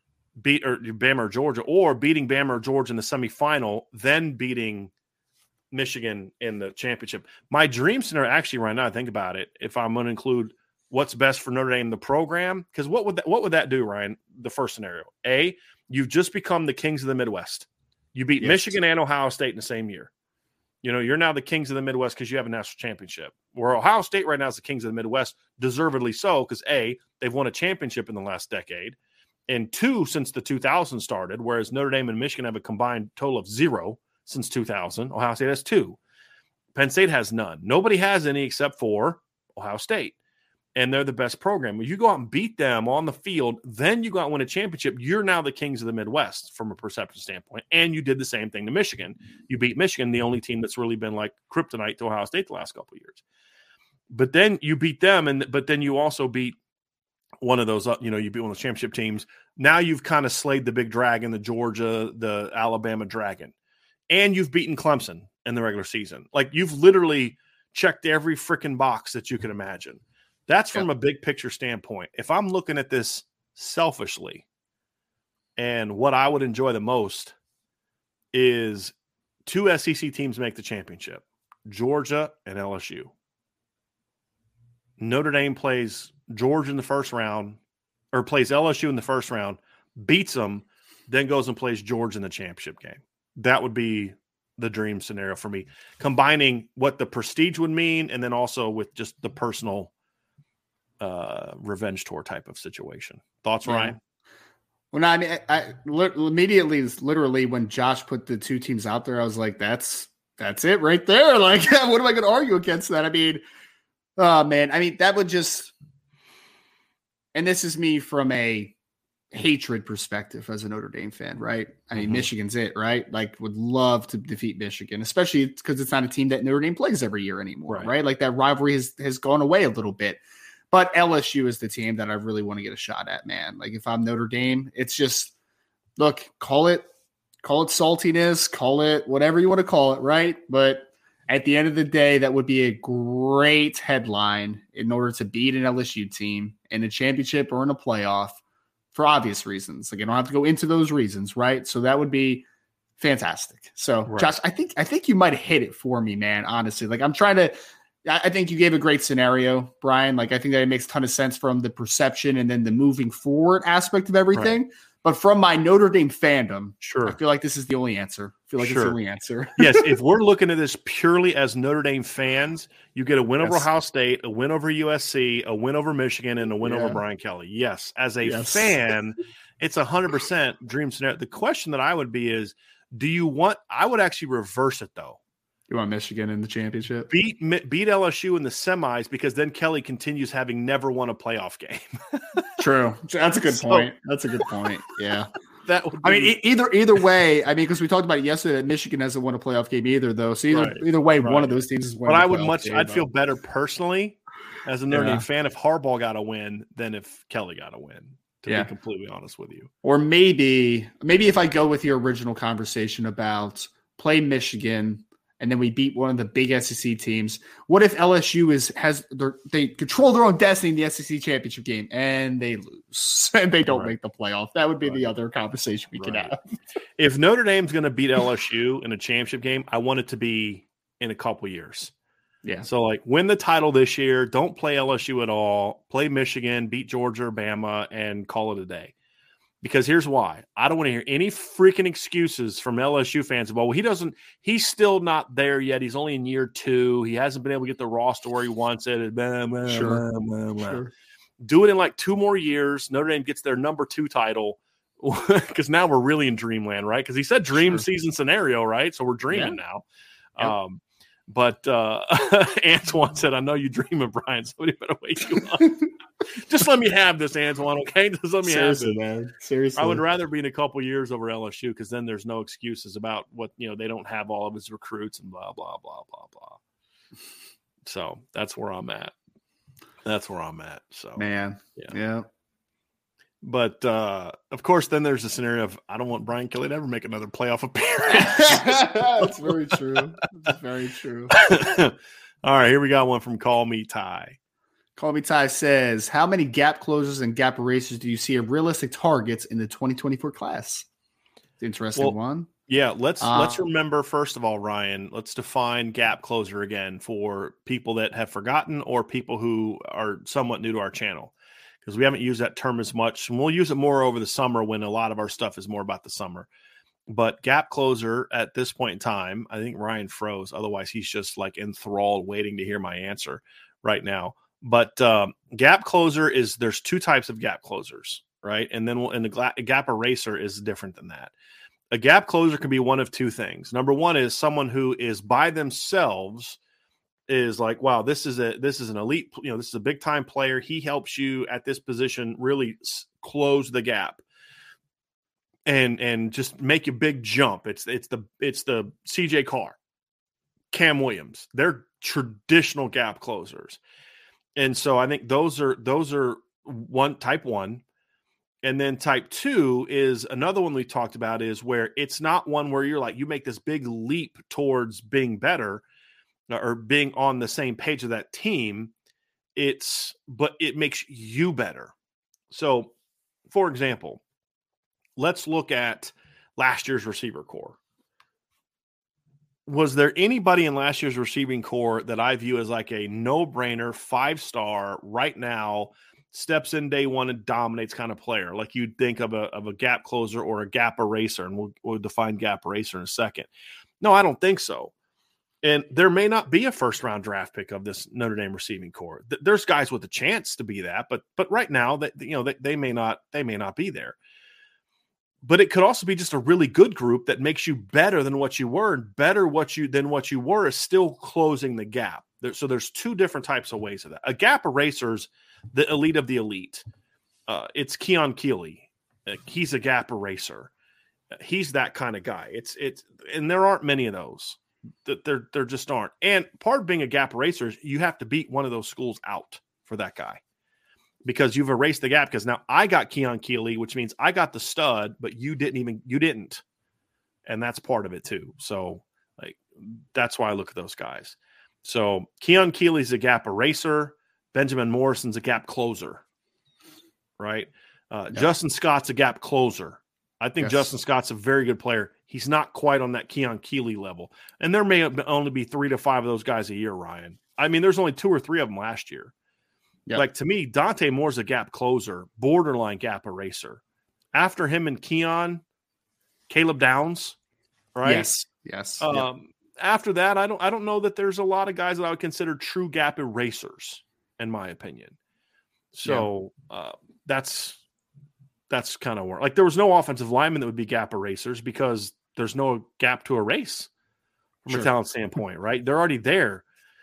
Bama or Georgia, or beating Bama or Georgia in the semifinal, then beating Michigan in the championship. My dream scenario, actually, right now, I think about it, if I'm going to include what's best for Notre Dame, the program, because what would that do, Ryan? The first scenario, you've just become the kings of the Midwest. You beat Michigan and Ohio State in the same year. You know, you're now the kings of the Midwest because you have a national championship. Where Ohio State right now is the kings of the Midwest, deservedly so, because they've won a championship in the last decade, and 2 since the 2000s started, whereas Notre Dame and Michigan have a combined total of 0 since 2000. Ohio State has 2. Penn State has none. Nobody has any except for Ohio State. And they're the best program. When you go out and beat them on the field, then you go out and win a championship, you're now the kings of the Midwest from a perception standpoint. And you did the same thing to Michigan. You beat Michigan, the only team that's really been like kryptonite to Ohio State the last couple of years. But then you beat them, but then you also beat one of those, you beat one of the championship teams. Now you've kind of slayed the big dragon, the Georgia, the Alabama dragon. And you've beaten Clemson in the regular season. Like, you've literally checked every freaking box that you can imagine. That's from a big picture standpoint. If I'm looking at this selfishly, and what I would enjoy the most is 2 SEC teams make the championship, Georgia and LSU. Notre Dame plays Georgia in the first round, or plays LSU in the first round, beats them, then goes and plays Georgia in the championship game. That would be the dream scenario for me, combining what the prestige would mean and then also with just the personal revenge tour type of situation. Thoughts, Yeah. Ryan? Well, no, I mean, I immediately, literally, when Josh put the two teams out there, I was like, that's it right there. Like, what am I going to argue against that? I mean, oh, man. I mean, that would just – and this is me from a hatred perspective as a Notre Dame fan, right? I mean, Michigan's it, right? Like, would love to defeat Michigan, especially because it's not a team that Notre Dame plays every year anymore, right? Like, that rivalry has gone away a little bit. But LSU is the team that I really want to get a shot at, man. Like, if I'm Notre Dame, it's just, look, call it saltiness, call it whatever you want to call it, right? But at the end of the day, that would be a great headline in order to beat an LSU team in a championship or in a playoff for obvious reasons. Like, I don't have to go into those reasons, right? So that would be fantastic. So, Josh, I think you might have hit it for me, man, honestly. Like, I think you gave a great scenario, Brian. Like, I think that it makes a ton of sense from the perception and then the moving forward aspect of everything. Right. But from my Notre Dame fandom, I feel like this is the only answer. It's the only answer. Yes, if we're looking at this purely as Notre Dame fans, you get a win over Ohio State, a win over USC, a win over Michigan, and a win over Brian Kelly. Yes, as a fan, it's 100% dream scenario. The question that I would be is, I would actually reverse it, though. You want Michigan in the championship? Beat LSU in the semis, because then Kelly continues having never won a playoff game. True. That's a good point. That's a good point. Yeah. That would be... I mean, either way, I mean, because we talked about it yesterday that Michigan hasn't won a playoff game either, though. So either way, one of those teams is winning. But I'd feel better personally as a Notre Dame fan if Harbaugh got a win than if Kelly got a win, to be completely honest with you. Or maybe if I go with your original conversation about play Michigan and then we beat one of the big SEC teams. What if LSU they control their own destiny in the SEC championship game and they lose and they don't make the playoff? That would be the other conversation we could have. If Notre Dame's going to beat LSU in a championship game, I want it to be in a couple years. Yeah. So, like, win the title this year. Don't play LSU at all. Play Michigan, beat Georgia or Bama, and call it a day. Because here's why. I don't want to hear any freaking excuses from LSU fans about, well, he's still not there yet. He's only in year 2. He hasn't been able to get the roster where he wants it. Sure. Do it in like 2 more years. Notre Dame gets their number 2 title, because now we're really in dreamland, right? Because he said dream season scenario, right? So we're dreaming now. Yep. But Antoine said, I know you dreaming, Brian. Somebody better wake you up. Just let me have this, Antoine, okay? Just let me have it. Man. Seriously. I would rather be in a couple years over LSU, because then there's no excuses about what, they don't have all of his recruits and blah, blah, blah, blah, blah. So that's where I'm at. So, man. Yeah. But, of course, then there's a scenario of, I don't want Brian Kelly to ever make another playoff appearance. That's very true. That's very true. All right, here we got one from Call Me Ty. Call Me Ty says, how many gap closers and gap erasers do you see as realistic targets in the 2024 class? It's an interesting one. Yeah, let's remember, first of all, Ryan, let's define gap closer again for people that have forgotten or people who are somewhat new to our channel, because we haven't used that term as much, and we'll use it more over the summer when a lot of our stuff is more about the summer. But gap closer at this point in time, I think Ryan froze. Otherwise, he's just like enthralled waiting to hear my answer right now. But gap closer there's 2 types of gap closers, right? And then the gap eraser is different than that. A gap closer can be one of 2 things. Number one is someone who is by themselves, is like, wow, this is an elite, this is a big time player. He helps you at this position really close the gap and just make a big jump. It's the CJ Carr, Cam Williams. They're traditional gap closers. And so I think those are type 1. And then type 2 is another one we talked about, is where it's not one where you're like, you make this big leap towards being better or being on the same page of that team. But it makes you better. So, for example, let's look at last year's receiver core. Was there anybody in last year's receiving core that I view as like a no-brainer, 5-star right now, steps in day one and dominates kind of player, like you'd think of a gap closer or a gap eraser, and we'll define gap eraser in a second? No, I don't think so. And there may not be a first-round draft pick of this Notre Dame receiving core. There's guys with a chance to be that, but right now that they may not be there. But it could also be just a really good group that makes you better than what you were, and better than what you were is still closing the gap. So there's two different types of ways of that. A gap eraser's the elite of the elite. It's Keon Keeley. He's a gap eraser. He's that kind of guy. It's and there aren't many of those. There just aren't. And part of being a gap eraser is you have to beat one of those schools out for that guy, because you've erased the gap. Because now I got Keon Keeley, which means I got the stud, but you didn't. And that's part of it too. So like, that's why I look at those guys. So Keon Keeley's a gap eraser. Benjamin Morrison's a gap closer, right? Justin Scott's a gap closer. I think Justin Scott's a very good player. He's not quite on that Keon Keeley level. And there may only be 3 to 5 of those guys a year, Ryan. I mean, there's only 2 or 3 of them last year. Yep. Like, to me, Dante Moore's a gap closer, borderline gap eraser. After him and Keon, Caleb Downs, right? Yes. After that, I don't know that there's a lot of guys that I would consider true gap erasers, in my opinion. So that's kind of where, like, there was no offensive lineman that would be gap erasers because there's no gap to erase from a talent standpoint, right? They're already there.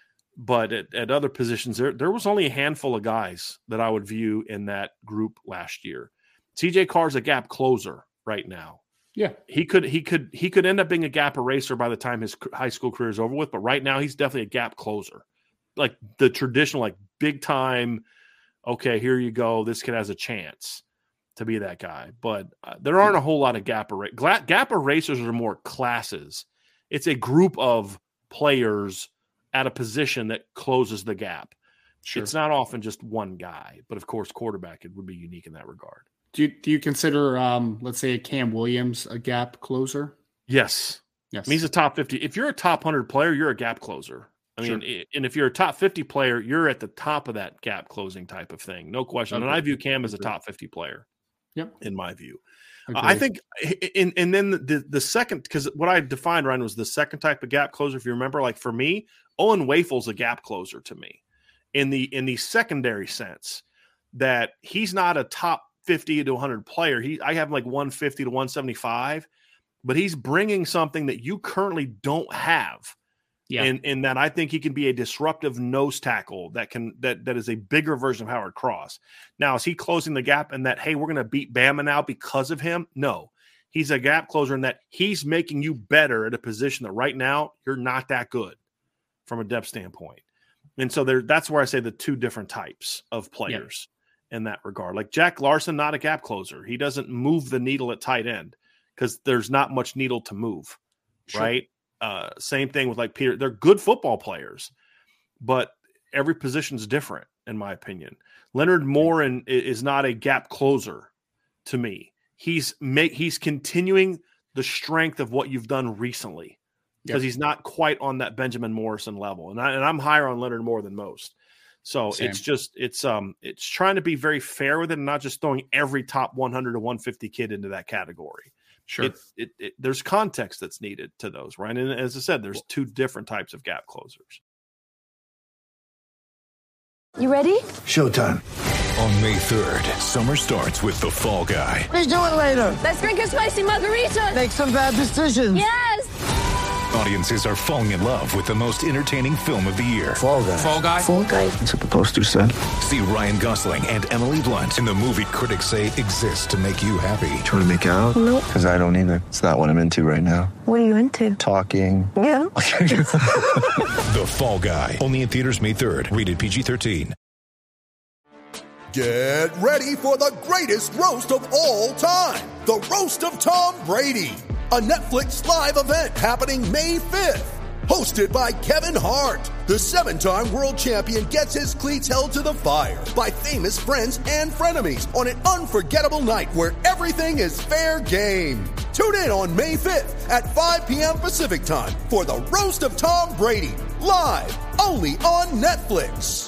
But at other positions, there was only a handful of guys that I would view in that group last year. TJ Carr's a gap closer right now. Yeah, he could end up being a gap eraser by the time his high school career is over with. But right now, he's definitely a gap closer, like the traditional, like big time. Okay, here you go. This kid has a chance to be that guy. But there aren't a whole lot of gap erasers are more classes. It's a group of players at a position that closes the gap. Sure. It's not often just one guy, but of course, quarterback, it would be unique in that regard. Do you consider, let's say, a Cam Williams a gap closer? Yes. I mean, he's a top 50. If you're a top 100 player, you're a gap closer. I mean, and if you're a top 50 player, you're at the top of that gap closing type of thing. No question. Okay. And I view Cam as a top 50 player. Yep. In my view. I think, and then the second, because what I defined, Ryan, was the second type of gap closer. If you remember, like for me, Owen Wafel's a gap closer to me in the secondary sense that he's not a top 50 to 100 player. I have like 150 to 175, but he's bringing something that you currently don't have. Yeah. And that I think he can be a disruptive nose tackle that is a bigger version of Howard Cross. Now, is he closing the gap in that, hey, we're going to beat Bama now because of him? No. He's a gap closer in that he's making you better at a position that right now you're not that good from a depth standpoint. And so that's where I say the two different types of players in that regard. Like Jack Larson, not a gap closer. He doesn't move the needle at tight end because there's not much needle to move, right? Same thing with like Peter. They're good football players, but every position's different, in my opinion. Leonard Moore is not a gap closer to me. He's continuing the strength of what you've done recently because he's not quite on that Benjamin Morrison level, and I'm higher on Leonard Moore than most. So it's trying to be very fair with it and not just throwing every top 100 to 150 kid into that category. Sure. There's context that's needed to those, right? And as I said, there's two different types of gap closers. You ready? Showtime. On May 3rd, summer starts with The Fall Guy. Let's do it later. Let's drink a spicy margarita. Make some bad decisions. Yes. Audiences are falling in love with the most entertaining film of the year. Fall Guy. Fall Guy. Fall Guy. That's what the poster said. See Ryan Gosling and Emily Blunt in the movie critics say exists to make you happy. Trying to make it out? Nope. Because I don't either. It's not what I'm into right now. What are you into? Talking. Yeah. The Fall Guy. Only in theaters May 3rd. Rated PG-13. Get ready for the greatest roast of all time. The Roast of Tom Brady. A Netflix live event happening May 5th. Hosted by Kevin Hart. The 7-time world champion gets his cleats held to the fire by famous friends and frenemies on an unforgettable night where everything is fair game. Tune in on May 5th at 5 p.m. Pacific time for the Roast of Tom Brady. Live only on Netflix.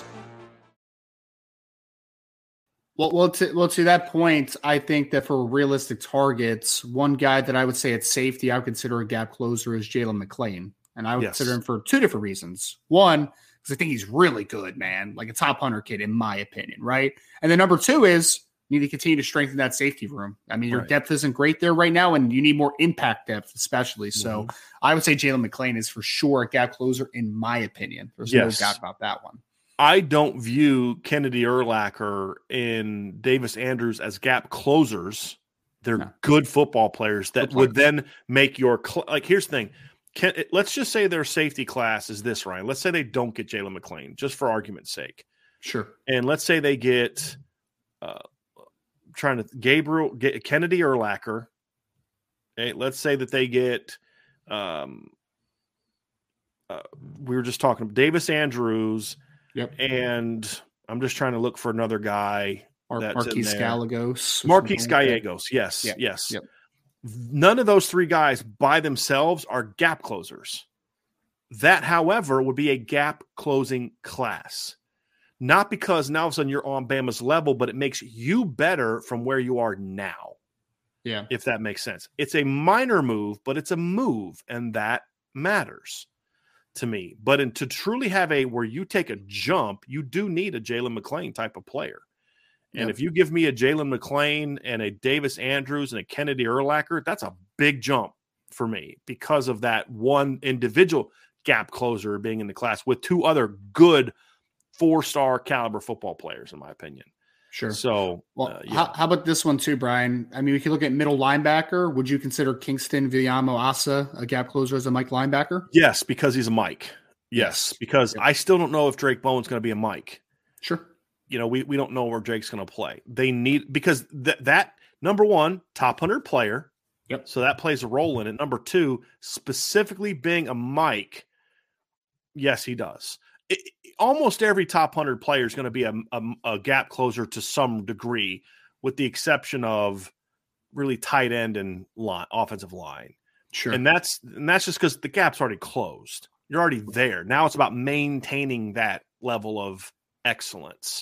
Well, to that point, I think that for realistic targets, one guy that I would say at safety, I would consider a gap closer is Jalen McClain. And I would consider him for two different reasons. One, because I think he's really good, man. Like a top 100 kid, in my opinion, right? And then number two is you need to continue to strengthen that safety room. I mean, your depth isn't great there right now, and you need more impact depth, especially. So I would say Jalen McClain is for sure a gap closer, in my opinion. There's no doubt about that one. I don't view Kennedy Urlacher and Davis Andrews as gap closers. They're good football players that would then make your like. Here's the thing. Let's just say their safety class is this, Ryan. Let's say they don't get Jalen McClain, just for argument's sake. Sure. And let's say they get Kennedy Urlacher. Okay, let's say that they get we were just talking about Davis Andrews. Yep. And I'm just trying to look for another guy. Marquise Gallegos. Marquise Gallegos. Yes. Yes. Yep. None of those three guys by themselves are gap closers. That, however, would be a gap closing class. Not because now all of a sudden you're on Bama's level, but it makes you better from where you are now. Yeah. If that makes sense. It's a minor move, but it's a move, and that matters to me. But to truly have where you take a jump, you do need a Jalen McClain type of player. And if you give me a Jalen McClain and a Davis Andrews and a Kennedy Urlacher, that's a big jump for me because of that one individual gap closer being in the class with two other good 4-star caliber football players, in my opinion. Sure. So, how about this one too, Brian? I mean, we could look at middle linebacker. Would you consider Kingston Viliamo-Asa a gap closer as a Mike linebacker? Yes, because he's a Mike. Yes, because I still don't know if Drake Bowen's going to be a Mike. Sure. You know, we don't know where Drake's going to play. They need, because that number one, top 100 player. Yep. So that plays a role in it. Number two, specifically being a Mike. Yes, he does. Almost every top 100 player is going to be a gap closer to some degree, with the exception of really tight end and offensive line. Sure. And that's just because the gap's already closed. You're already there. Now it's about maintaining that level of excellence.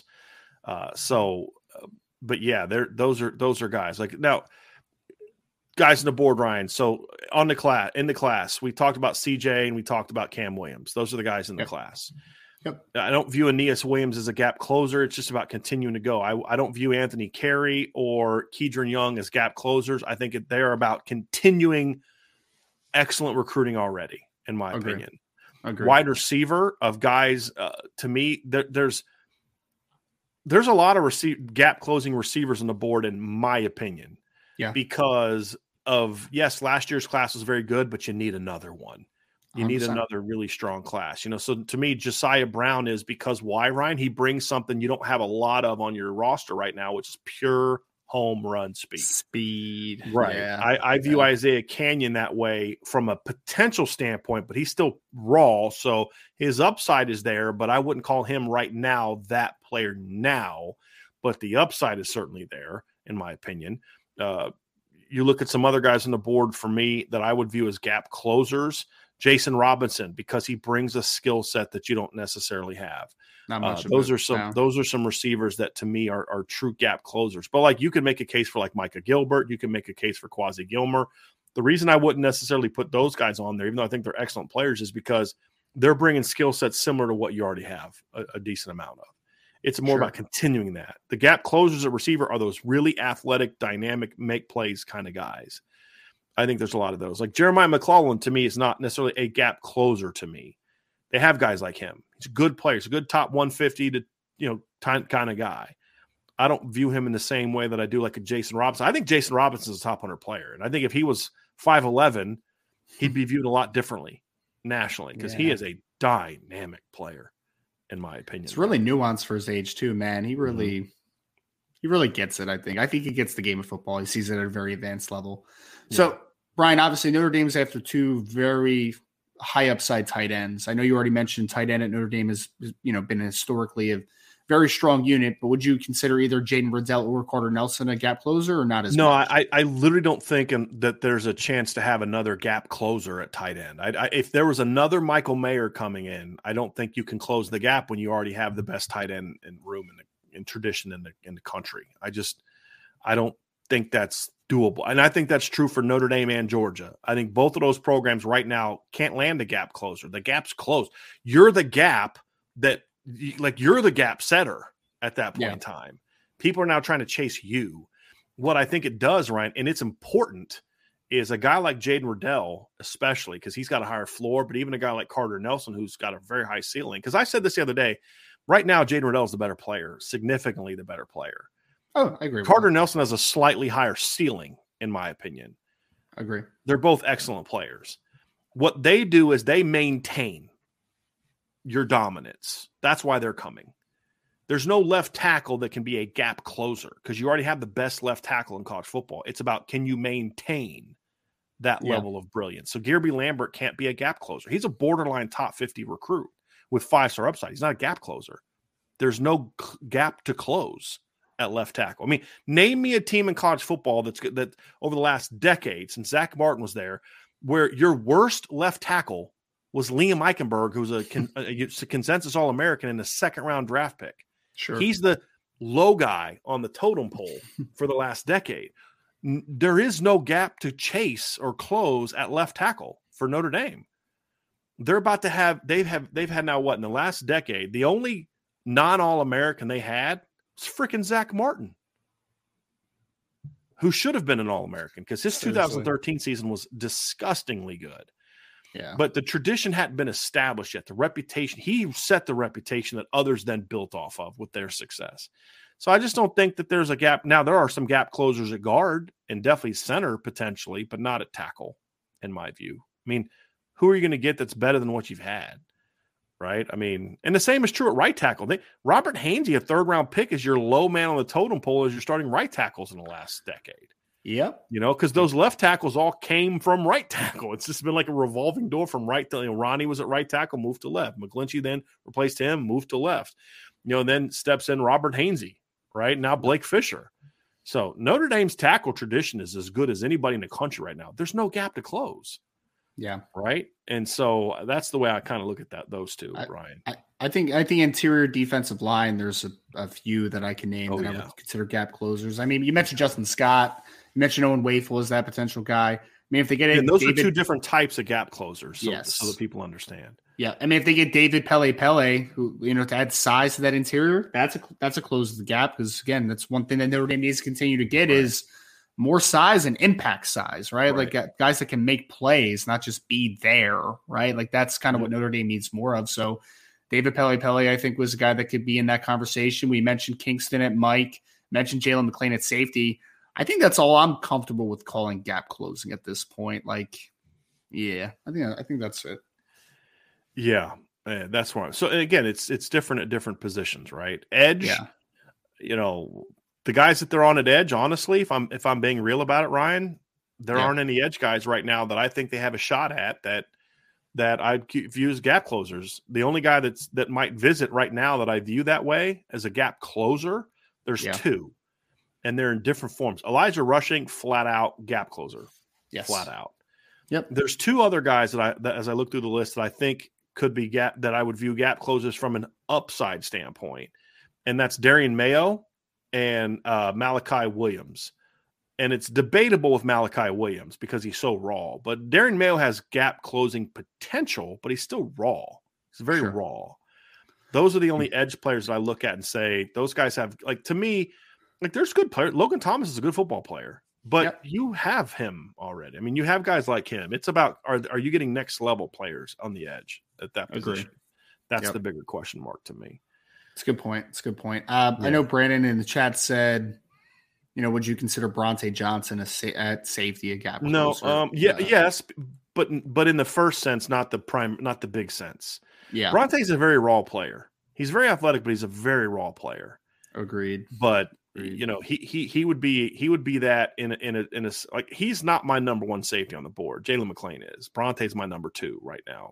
But yeah, those are guys like now. Guys on the board, Ryan. So in the class, we talked about CJ and we talked about Cam Williams. Those are the guys in the class. Yep. I don't view Aeneas Williams as a gap closer. It's just about continuing to go. I don't view Anthony Carey or Keidron Young as gap closers. I think they're about continuing excellent recruiting already, in my opinion. Agreed. Wide receiver of guys, to me, there's a lot of gap closing receivers on the board, in my opinion. Yeah. Because of, yes, last year's class was very good, but you need another one. You 100%. Need another really strong class. You know, so to me, Josiah Brown is, because why, Ryan? He brings something you don't have a lot of on your roster right now, which is pure home run speed. Right. Yeah. I view Isaiah Canyon that way from a potential standpoint, but he's still raw. So his upside is there, but I wouldn't call him right now that player now. But the upside is certainly there, in my opinion. You look at some other guys on the board for me that I would view as gap closers. Jason Robinson, because he brings a skill set that you don't necessarily have. Not much. Those are some receivers that to me are true gap closers. But like, you could make a case for like Micah Gilbert. You can make a case for Quasi Gilmer. The reason I wouldn't necessarily put those guys on there, even though I think they're excellent players, is because they're bringing skill sets similar to what you already have a decent amount of. It's more about continuing that. The gap closers at receiver are those really athletic, dynamic, make plays kind of guys. I think there's a lot of those. Like Jeremiah McClellan, to me, is not necessarily a gap closer to me. They have guys like him. He's a good player. He's a good top 150 to, kind of guy. I don't view him in the same way that I do like a Jason Robinson. I think Jason Robinson is a top 100 player. And I think if he was 5'11", he'd be viewed a lot differently nationally, because he is a dynamic player, in my opinion. It's really nuanced for his age too, man. He really gets it, I think. I think he gets the game of football. He sees it at a very advanced level. Yeah. So, Brian, obviously Notre Dame's after two very high upside tight ends. I know you already mentioned tight end at Notre Dame has been historically a very strong unit, but would you consider either Jaden Riddell or Carter Nelson a gap closer, or not as much? I literally don't think that there's a chance to have another gap closer at tight end. If there was another Michael Mayer coming in, I don't think you can close the gap when you already have the best tight end in room in tradition in the country. think that's doable. And I think that's true for Notre Dame and Georgia. I think both of those programs right now can't land a gap closer. The gap's closed. You're the gap you're the gap setter at that point in time. People are now trying to chase you. What I think it does, Ryan, and it's important, is a guy like Jaden Riddell, especially because he's got a higher floor, but even a guy like Carter Nelson, who's got a very high ceiling. Because I said this the other day, right now, Jaden Riddell is the better player, significantly the better player. Oh, I agree. Carter Nelson has a slightly higher ceiling, in my opinion. I agree. They're both excellent players. What they do is they maintain your dominance. That's why they're coming. There's no left tackle that can be a gap closer because you already have the best left tackle in college football. It's about, can you maintain that level of brilliance? So Gary Lambert can't be a gap closer. He's a borderline top 50 recruit with 5-star upside. He's not a gap closer. There's no gap to close at left tackle. I mean, name me a team in college football that over the last decade, since Zach Martin was there, where your worst left tackle was Liam Eichenberg, who's a consensus All-American and a second-round draft pick. Sure. He's the low guy on the totem pole for the last decade. There is no gap to chase or close at left tackle for Notre Dame. They're about to have they've had now what in the last decade, the only non-All-American they had was freaking Zach Martin, who should have been an All-American because his 2013 season was disgustingly good. Yeah. But the tradition hadn't been established yet. The reputation, he set the reputation that others then built off of with their success. So I just don't think that there's a gap. Now, there are some gap closers at guard and definitely center potentially, but not at tackle, in my view. I mean, who are you going to get that's better than what you've had? Right? I mean, and the same is true at right tackle. Robert Hainsey, a third-round pick, is your low man on the totem pole as you're starting right tackles in the last decade. Yep. You know, because those left tackles all came from right tackle. It's just been like a revolving door from right to, Ronnie was at right tackle, moved to left. McGlinchey then replaced him, moved to left. And then steps in Robert Hainsey, right? Now Blake Fisher. So Notre Dame's tackle tradition is as good as anybody in the country right now. There's no gap to close. Yeah. Right. And so that's the way I kind of look at those two, Ryan. I think interior defensive line, there's a few that I can name that I would consider gap closers. I mean, you mentioned Justin Scott. You mentioned Owen Wafel as that potential guy. I mean, if they get in, those are two different types of gap closers, so that people understand. Yeah, I mean, if they get David Pele, who to add size to that interior, that's a close of the gap because again, that's one thing that Notre Dame needs to continue to get is more size and impact size, right? Like guys that can make plays, not just be there, right? Like that's kind of what Notre Dame needs more of. So David Pele, I think, was a guy that could be in that conversation. We mentioned Kingston at Mike, mentioned Jalen McLean at safety. I think that's all I'm comfortable with calling gap closing at this point. Like, yeah, I think that's it. Yeah, that's why. So again, it's different at different positions, right? Edge, the guys that they're on at edge, honestly, if I'm being real about it, Ryan, there aren't any edge guys right now that I think they have a shot at that I view as gap closers. The only guy that might visit right now that I view that way as a gap closer, there's two. And they're in different forms. Elijah Rushing, flat out gap closer. Yes. Flat out. Yep. There's two other guys that as I look through the list that I think could be that I would view gap closers from an upside standpoint. And that's Darian Mayo and Malachi Williams. And it's debatable with Malachi Williams because he's so raw. But Darian Mayo has gap closing potential, but he's still raw. He's very raw. Those are the only edge players that I look at and say, those guys have, like, to me, like, there's good players. Logan Thomas is a good football player, but you have him already. I mean, you have guys like him. It's about, are you getting next level players on the edge at that position? That's the bigger question mark to me. It's a good point. I know Brandon in the chat said, would you consider Bronte Johnson at safety a gap closer? No. Yes, but in the first sense, not the big sense. Yeah. Bronte's a very raw player. He's very athletic, but he's a very raw player. Agreed. But he would be that in a like, he's not my number one safety on the board. Jalen McLean is. Bronte's my number 2 right now.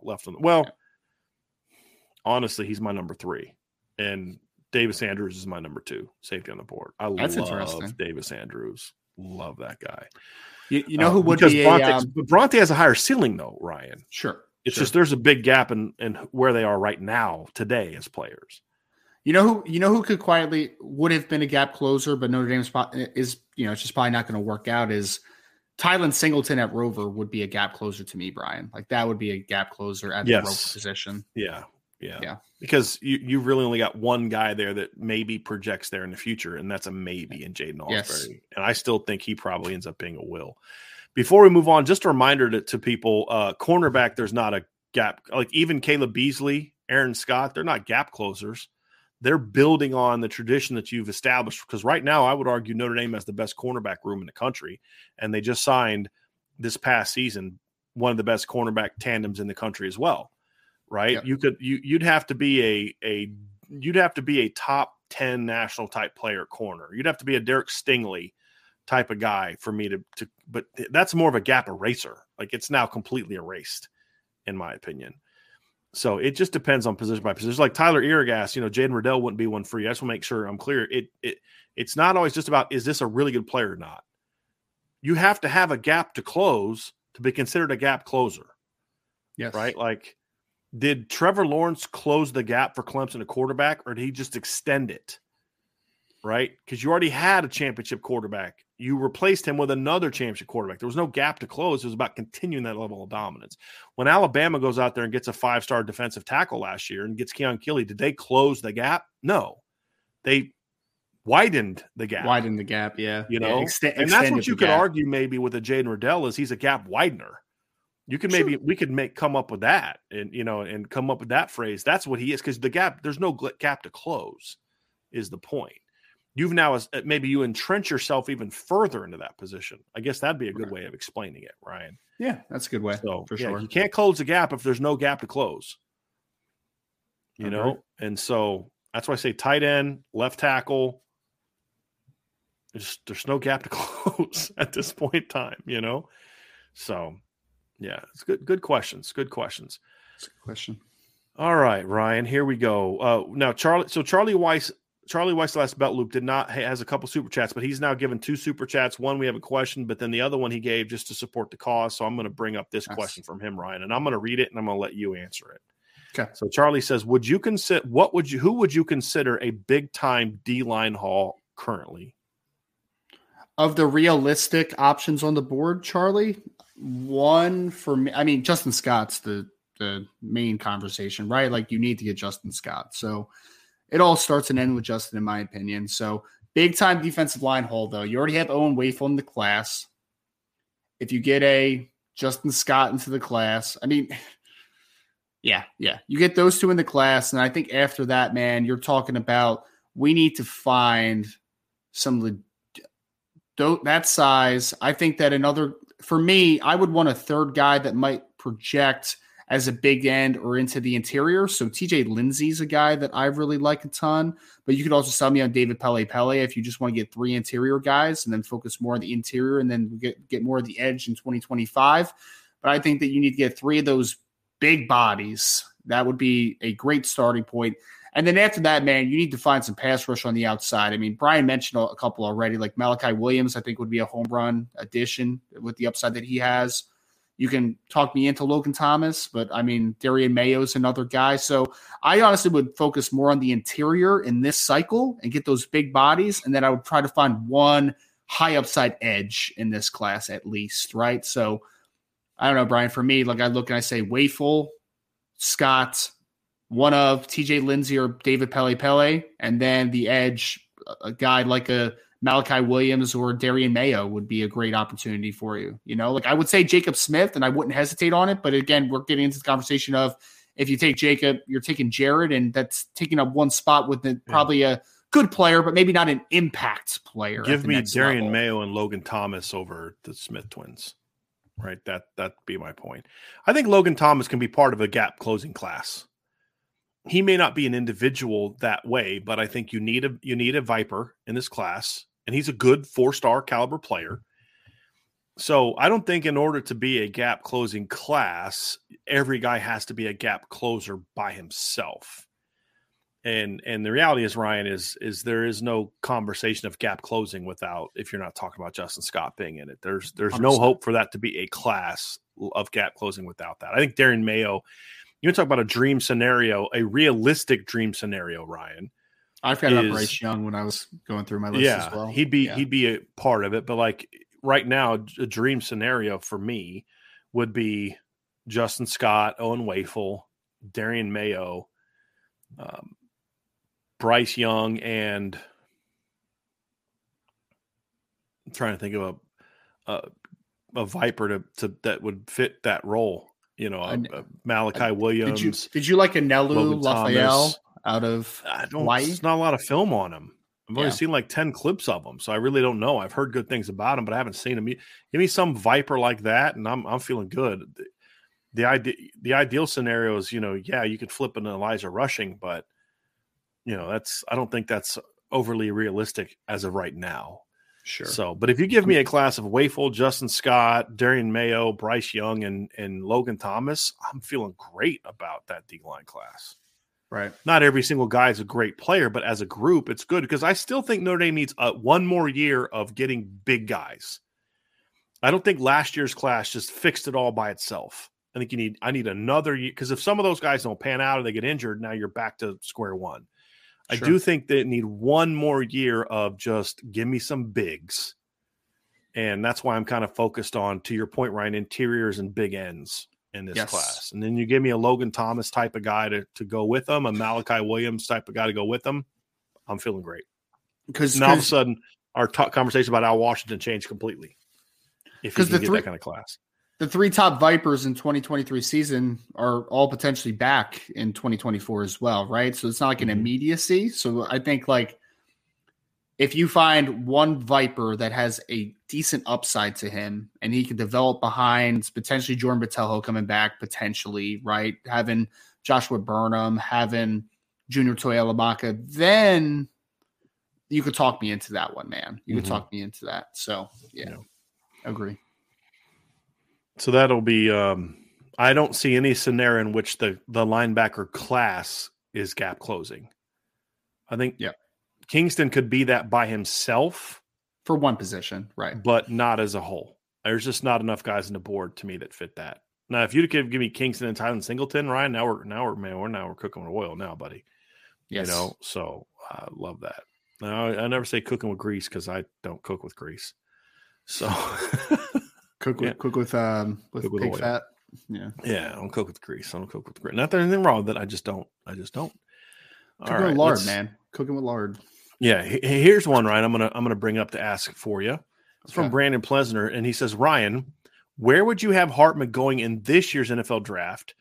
Honestly, he's my number 3, and Davis Andrews is my number 2 safety on the board. That's love Davis Andrews. Love that guy. You know who would be Bronte has a higher ceiling though, Ryan. Sure. It's just there's a big gap in where they are right now today as players. You know who could quietly would have been a gap closer, but Notre Dame is it's just probably not going to work out. Is Tylen Singleton at Rover would be a gap closer to me, Brian. Like that would be a gap closer at the Rover position. Yeah. Because you really only got one guy there that maybe projects there in the future, and that's a maybe in Jaden Ausberry. Yes. And I still think he probably ends up being a will. Before we move on, just a reminder to people, cornerback, there's not a gap. Like even Caleb Beasley, Aaron Scott, they're not gap closers. They're building on the tradition that you've established, because right now I would argue Notre Dame has the best cornerback room in the country, and they just signed this past season one of the best cornerback tandems in the country as well. Right? Yep. You'd have to be a top 10 national type player corner. You'd have to be a Derek Stingley type of guy for me to but that's more of a gap eraser. Like it's now completely erased, in my opinion. So it just depends on position by position. Like Tyler Irrigas, Jaden Riddell wouldn't be one for you. I just want to make sure I'm clear. It's not always just about, is this a really good player or not? You have to have a gap to close to be considered a gap closer. Yes. Right? Like, did Trevor Lawrence close the gap for Clemson at quarterback, or did he just extend it? Right? Because you already had a championship quarterback. You replaced him with another championship quarterback. There was no gap to close. It was about continuing that level of dominance. When Alabama goes out there and gets a 5-star defensive tackle last year and gets Keon Keeley, did they close the gap? No. They widened the gap. Yeah. And that's what you could argue maybe with a Jaden Riddell is he's a gap widener. You could we could come up with that and come up with that phrase. That's what he is, because the gap, there's no gap to close is the point. You've now, maybe you entrench yourself even further into that position. I guess that'd be a good way of explaining it, Ryan. Yeah, that's a good way. So, for sure. You can't close the gap if there's no gap to close. And so that's why I say tight end, left tackle. There's no gap to close at this point in time, So, yeah, it's good questions. Good questions. That's a good question. All right, Ryan, here we go. Now, Charlie Weiss, last belt loop has a couple super chats, but he's now given 2 super chats. One, we have a question, but then the other one he gave just to support the cause. So I'm going to bring up this question from him, Ryan, and I'm going to read it and I'm going to let you answer it. Okay. So Charlie says, who would you consider a big time D-line haul currently? Of the realistic options on the board, Charlie, one for me, I mean, Justin Scott's the main conversation, right? Like you need to get Justin Scott. So it all starts and ends with Justin, in my opinion. So big time defensive line haul, though. You already have Owen Wafel in the class. If you get a Justin Scott into the class, I mean, yeah. You get those 2 in the class. And I think after that, man, you're talking about we need to find some that size. I think that for me, I would want a third guy that might project as a big end or into the interior. So TJ Lindsey's a guy that I really like a ton, but you could also sell me on David Pele if you just want to get 3 interior guys and then focus more on the interior and then get more of the edge in 2025. But I think that you need to get 3 of those big bodies. That would be a great starting point. And then after that, man, you need to find some pass rush on the outside. I mean, Brian mentioned a couple already, like Malachi Williams, I think would be a home run addition with the upside that he has. You can talk me into Logan Thomas, but I mean, Darian Mayo is another guy. So I honestly would focus more on the interior in this cycle and get those big bodies. And then I would try to find one high upside edge in this class at least, right? So I don't know, Brian, for me, like I look and I say Wafel, Scott, one of TJ Lindsey or David Pele, and then the edge, a guy like a Malachi Williams or Darian Mayo would be a great opportunity for you. Like I would say Jacob Smith, and I wouldn't hesitate on it. But again, we're getting into the conversation of if you take Jacob, you're taking Jared, and that's taking up one spot with probably a good player, but maybe not an impact player. Give me Darian Mayo and Logan Thomas over the Smith twins. Right. That'd be my point. I think Logan Thomas can be part of a gap closing class. He may not be an individual that way, but I think you need a Viper in this class, and he's a good 4-star caliber player. So I don't think in order to be a gap closing class, every guy has to be a gap closer by himself. And the reality is, Ryan, is there is no conversation of gap closing if you're not talking about Justin Scott being in it. There's 100%. No hope for that to be a class of gap closing without that. I think Darian Mayo, you talk about a dream scenario, a realistic dream scenario, Ryan. I forgot about Bryce Young when I was going through my list as well. He'd be a part of it. But like right now, a dream scenario for me would be Justin Scott, Owen Wafel, Darian Mayo, Bryce Young, and I'm trying to think of a Viper to that would fit that role. You know, Malachi Williams. Did you like Anelu Lafayette out of Hawaii? There's not a lot of film on him. I've only seen like 10 clips of him, so I really don't know. I've heard good things about him, but I haven't seen him. Give me some Viper like that, and I'm feeling good. The ideal scenario is, you could flip an Elijah Rushing, but I don't think that's overly realistic as of right now. Sure. So, but if you give me a class of Wafel, Justin Scott, Darian Mayo, Bryce Young, and Logan Thomas, I'm feeling great about that D-line class. Right. Not every single guy is a great player, but as a group, it's good because I still think Notre Dame needs one more year of getting big guys. I don't think last year's class just fixed it all by itself. I think I need another year because if some of those guys don't pan out or they get injured, now you're back to square one. I do think they need one more year of just give me some bigs. And that's why I'm kind of focused on, to your point, Ryan, interiors and big ends in this class. And then you give me a Logan Thomas type of guy to go with them, a Malachi Williams type of guy to go with them. I'm feeling great. Because now all of a sudden our conversation about Al Washington changed completely. If you can get that kind of class. The 3 top Vipers in 2023 season are all potentially back in 2024 as well, right? So it's not like an immediacy. So I think like if you find one Viper that has a decent upside to him and he can develop behind potentially Jordan Botelho coming back potentially, right? Having Joshua Burnham, having Junior Tuihalamaka, then you could talk me into that one, man. You could talk me into that. So, agree. So that'll be I don't see any scenario in which the linebacker class is gap closing. I think Kingston could be that by himself. For one position, right. But not as a whole. There's just not enough guys on the board to me that fit that. Now, if you could give me Kingston and Tylen Singleton, Ryan, now we're cooking with oil now, buddy. Yes. So I love that. Now, I never say cooking with grease because I don't cook with grease. So cook with pig fat. Yeah. Yeah, I don't cook with grease. I don't cook with grease. Not that there's anything wrong with it. I just don't. Cooking with lard, man. Cooking with lard. Yeah. Here's one, Ryan. I'm gonna bring up to ask for you. It's from Brandon Plesner, and he says, Ryan, where would you have Hartman going in this year's NFL draft?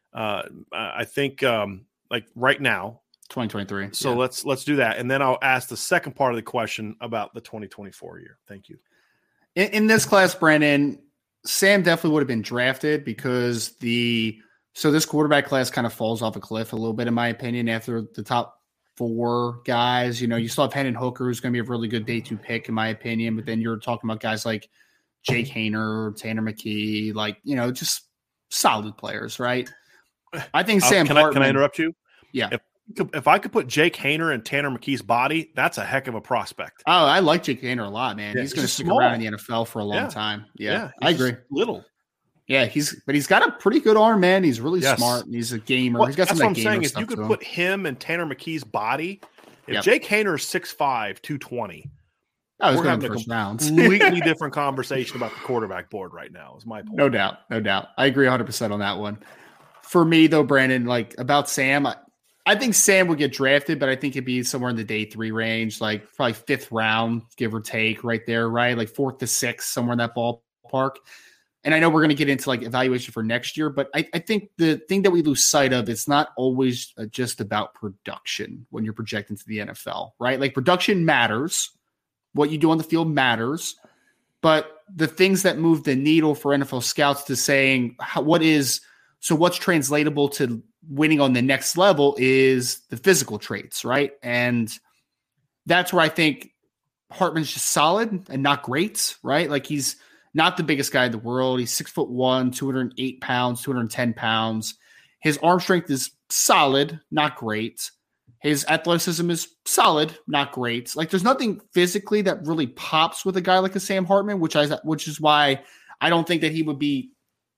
I think like right now, 2023. So let's do that, and then I'll ask the second part of the question about the 2024 year. Thank you. In this class, Brandon, Sam definitely would have been drafted because this quarterback class kind of falls off a cliff a little bit, in my opinion, after the top 4 guys. You still have Hendon Hooker, who's going to be a really good day 2 pick, in my opinion. But then you're talking about guys like Jake Haener, Tanner McKee, just solid players, right? I think Sam Hartman. Can I interrupt you? Yeah. If I could put Jake Haener in Tanner McKee's body, that's a heck of a prospect. Oh, I like Jake Haener a lot, man. He's going to stick around in the NFL for a long time. Yeah, I agree. Little. Yeah, he's got a pretty good arm, man. He's really smart. And he's a gamer. Well, he's got that's some what I'm saying. If you could put put him in Tanner McKee's body, if Jake Haener is 6'5", 220, we're having a completely different conversation about the quarterback board right now, is my point. No doubt. I agree 100% on that one. For me, though, Brandon, about Sam, I think Sam would get drafted, but I think it'd be somewhere in the day 3 range, like probably 5th round, give or take, right there, right? Like 4th to 6th, somewhere in that ballpark. And I know we're going to get into evaluation for next year, but I think the thing that we lose sight of, it's not always just about production when you're projecting to the NFL, right? Like production matters. What you do on the field matters. But the things that move the needle for NFL scouts to saying what's translatable to winning on the next level is the physical traits, right? And that's where I think Hartman's just solid and not great, right? Like he's not the biggest guy in the world. He's 6'1", 208 pounds, 210 pounds. His arm strength is solid, not great. His athleticism is solid, not great. Like there's nothing physically that really pops with a guy like a Sam Hartman, which is why I don't think that he would be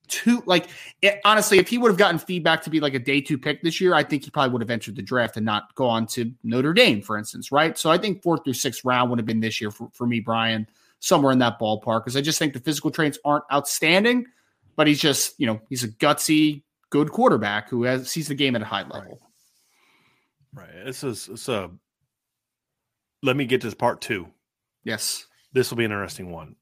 honestly, if he would have gotten feedback to be like a day 2 pick this year, I think he probably would have entered the draft and not go on to Notre Dame, for instance, right? So I think 4th through 6th round would have been this year for me, Brian, somewhere in that ballpark, because I just think the physical traits aren't outstanding, but he's just, he's a gutsy, good quarterback who sees the game at a high level. Right. Let me get to part 2. Yes. This will be an interesting one.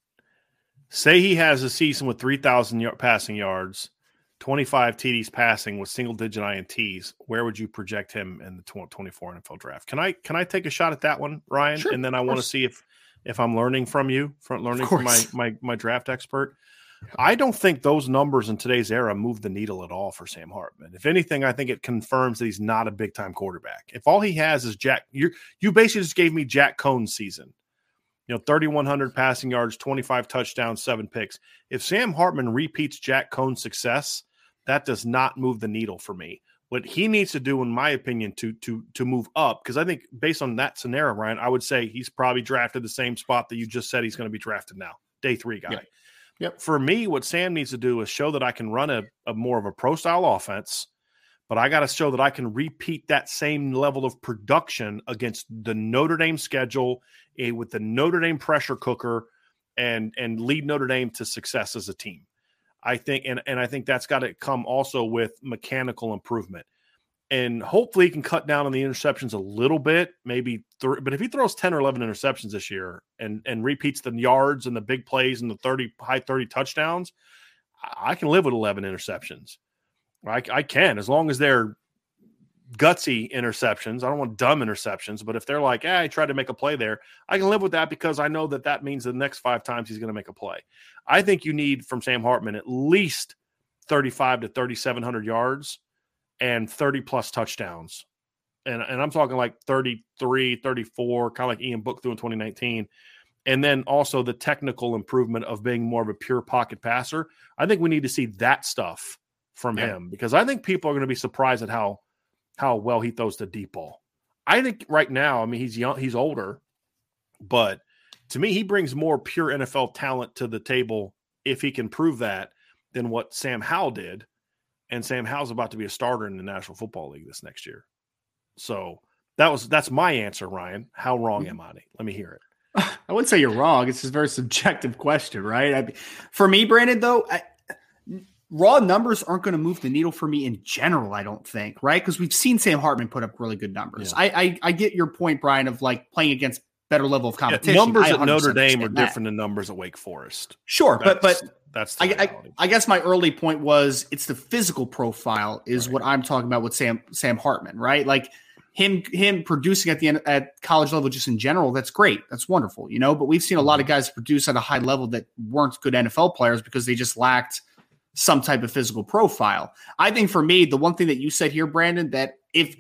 Say he has a season with 3,000 passing yards, 25 TDs passing with single-digit INTs. Where would you project him in the 24 NFL draft? Can I take a shot at that one, Ryan? Sure, and then I want to see if I'm learning from you, from my draft expert. I don't think those numbers in today's era move the needle at all for Sam Hartman. If anything, I think it confirms that he's not a big-time quarterback. If all he has is you basically just gave me Jack Cohn's season. 3,100 passing yards, 25 touchdowns, 7 picks. If Sam Hartman repeats Jack Cohn's success, that does not move the needle for me. What he needs to do, in my opinion, to move up, because I think based on that scenario, Ryan, I would say he's probably drafted the same spot that you just said he's going to be drafted now, day 3 guy. Yep. For me, what Sam needs to do is show that I can run a more of a pro-style offense, but I got to show that I can repeat that same level of production against the Notre Dame schedule with the Notre Dame pressure cooker and lead Notre Dame to success as a team. I think, and I think that's got to come also with mechanical improvement. And hopefully he can cut down on the interceptions a little bit, maybe but if he throws 10 or 11 interceptions this year and repeats the yards and the big plays and the high 30 touchdowns, I can live with 11 interceptions. I can, as long as they're gutsy interceptions. I don't want dumb interceptions, but if they're like, I tried to make a play there, I can live with that because I know that means the next 5 times he's going to make a play. I think you need from Sam Hartman at least 35 to 3,700 yards and 30-plus touchdowns. And I'm talking like 33, 34, kind of like Ian Book threw in 2019. And then also the technical improvement of being more of a pure pocket passer. I think we need to see that stuff from him, because I think people are going to be surprised at how well he throws the deep ball. I think right now, he's young, he's older, but to me, he brings more pure NFL talent to the table if he can prove that than what Sam Howell did. And Sam Howell's about to be a starter in the National Football League this next year. So that's my answer, Ryan. How wrong am I? Let me hear it. I wouldn't say you're wrong. It's a very subjective question, right? For me, Brandon, though, raw numbers aren't going to move the needle for me in general, I don't think, right? Because we've seen Sam Hartman put up really good numbers. Yeah. I get your point, Brian, of like playing against better level of competition. Numbers at Notre Dame are different than numbers at Wake Forest. Sure, but that's the I guess my early point was it's the physical profile is what I'm talking about with Sam Hartman, right? Like him producing at college level just in general, that's great. That's wonderful, but we've seen a lot of guys produce at a high level that weren't good NFL players because they just lacked some type of physical profile. I think for me, the one thing that you said here, Brandon, that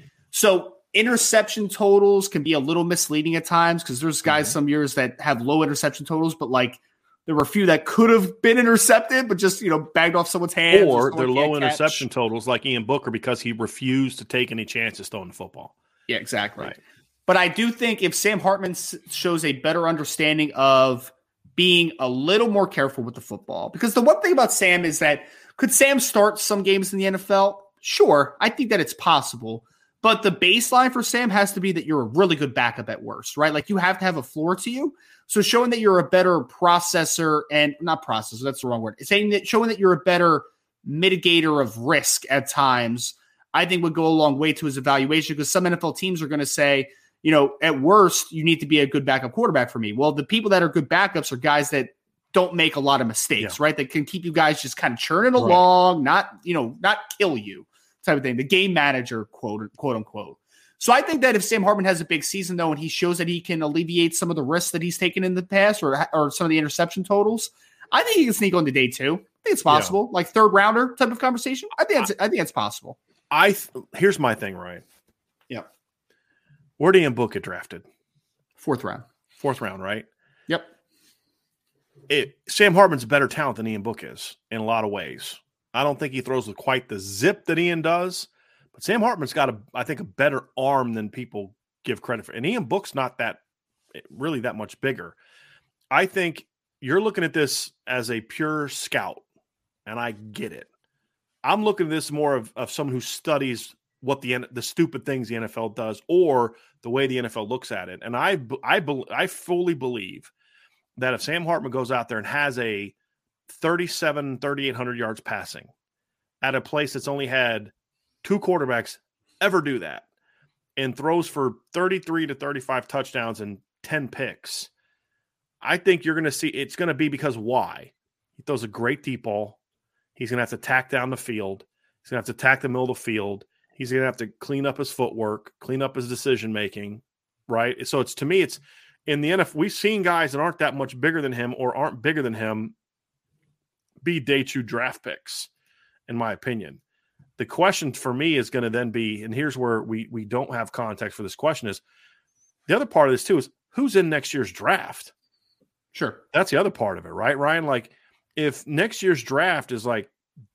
interception totals can be a little misleading at times because there's guys some years that have low interception totals, but like there were a few that could have been intercepted, but just, bagged off someone's hands. Or they're low interception totals like Ian Booker because he refused to take any chances throwing the football. Yeah, exactly. Right. But I do think if Sam Hartman shows a better understanding of being a little more careful with the football, because the one thing about Sam is that could Sam start some games in the NFL? Sure. I think that it's possible. But the baseline for Sam has to be that you're a really good backup at worst, right? Like you have to have a floor to you. So showing that you're a better processor and not processor, that's the wrong word. Showing that you're a better mitigator of risk at times, I think would go a long way to his evaluation, because some NFL teams are going to say, at worst, you need to be a good backup quarterback for me. Well, the people that are good backups are guys that don't make a lot of mistakes, right? That can keep you guys just kind of churning along, not kill you type of thing. The game manager, quote unquote. So I think that if Sam Hartman has a big season, though, and he shows that he can alleviate some of the risks that he's taken in the past or some of the interception totals, I think he can sneak on to day 2. I think it's possible, like third rounder type of conversation. I think it's possible. Here's my thing, Ryan. Yeah. Where did Ian Book get drafted? 4th round. 4th round, right? Yep. Sam Hartman's a better talent than Ian Book is in a lot of ways. I don't think he throws with quite the zip that Ian does, but Sam Hartman's got I think a better arm than people give credit for. And Ian Book's not that much bigger. I think you're looking at this as a pure scout. and I get it. I'm looking at this more of someone who studies what the stupid things the NFL does or the way the NFL looks at it. And I fully believe that if Sam Hartman goes out there and has a 3,800 yards passing at a place that's only had 2 quarterbacks ever do that and throws for 33 to 35 touchdowns and 10 picks, I think you're going to see it's going to be because why? He throws a great deep ball. He's going to have to tack down the field. He's going to have to tack the middle of the field. He's going to have to clean up his footwork, clean up his decision-making, right? So to me, it's in the NFL, we've seen guys that aren't that much bigger than him or aren't bigger than him be day 2 draft picks, in my opinion. The question for me is going to then be, and here's where we don't have context for this question, is the other part of this too is who's in next year's draft? Sure. That's the other part of it, right, Ryan? Like, if next year's draft is like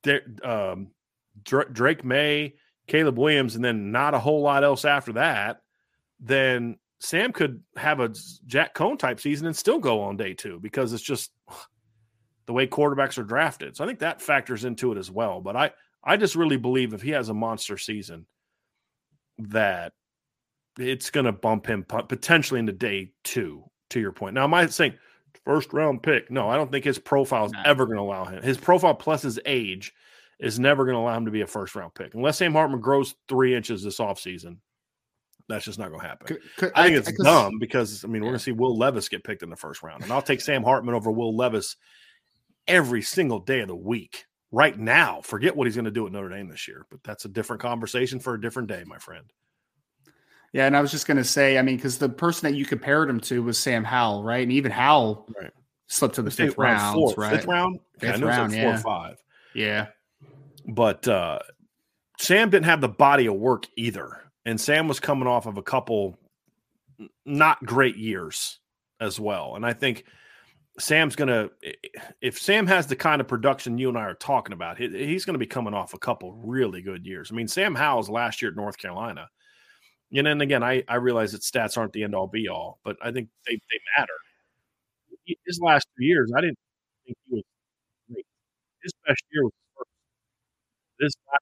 Drake May, Caleb Williams, and then not a whole lot else after that, then Sam could have a Jack Cohn type season and still go on day 2 because it's just the way quarterbacks are drafted. So I think that factors into it as well. But I just really believe if he has a monster season that it's going to bump him potentially into day 2, to your point. Now, am I saying – first round pick? No, I don't think his profile is ever going to allow him. His profile plus his age is never going to allow him to be a first round pick. Unless Sam Hartman grows 3 inches this offseason, that's just not going to happen. I think it's dumb because, we're going to see Will Levis get picked in the first round. And I'll take Sam Hartman over Will Levis every single day of the week right now. Forget what he's going to do at Notre Dame this year. But that's a different conversation for a different day, my friend. Yeah, and I was just going to say, because the person that you compared him to was Sam Howell, right? And even Howell slipped to the 5th round, right? 5th round? Fifth I know round, it's like 4 or 5. Yeah. But Sam didn't have the body of work either. And Sam was coming off of a couple not great years as well. And I think Sam's going to – if Sam has the kind of production you and I are talking about, he's going to be coming off a couple really good years. Sam Howell's last year at North Carolina. And then again, I realize that stats aren't the end all be all, but I think they matter. His last 2 years, I didn't think he was great. His best year was this last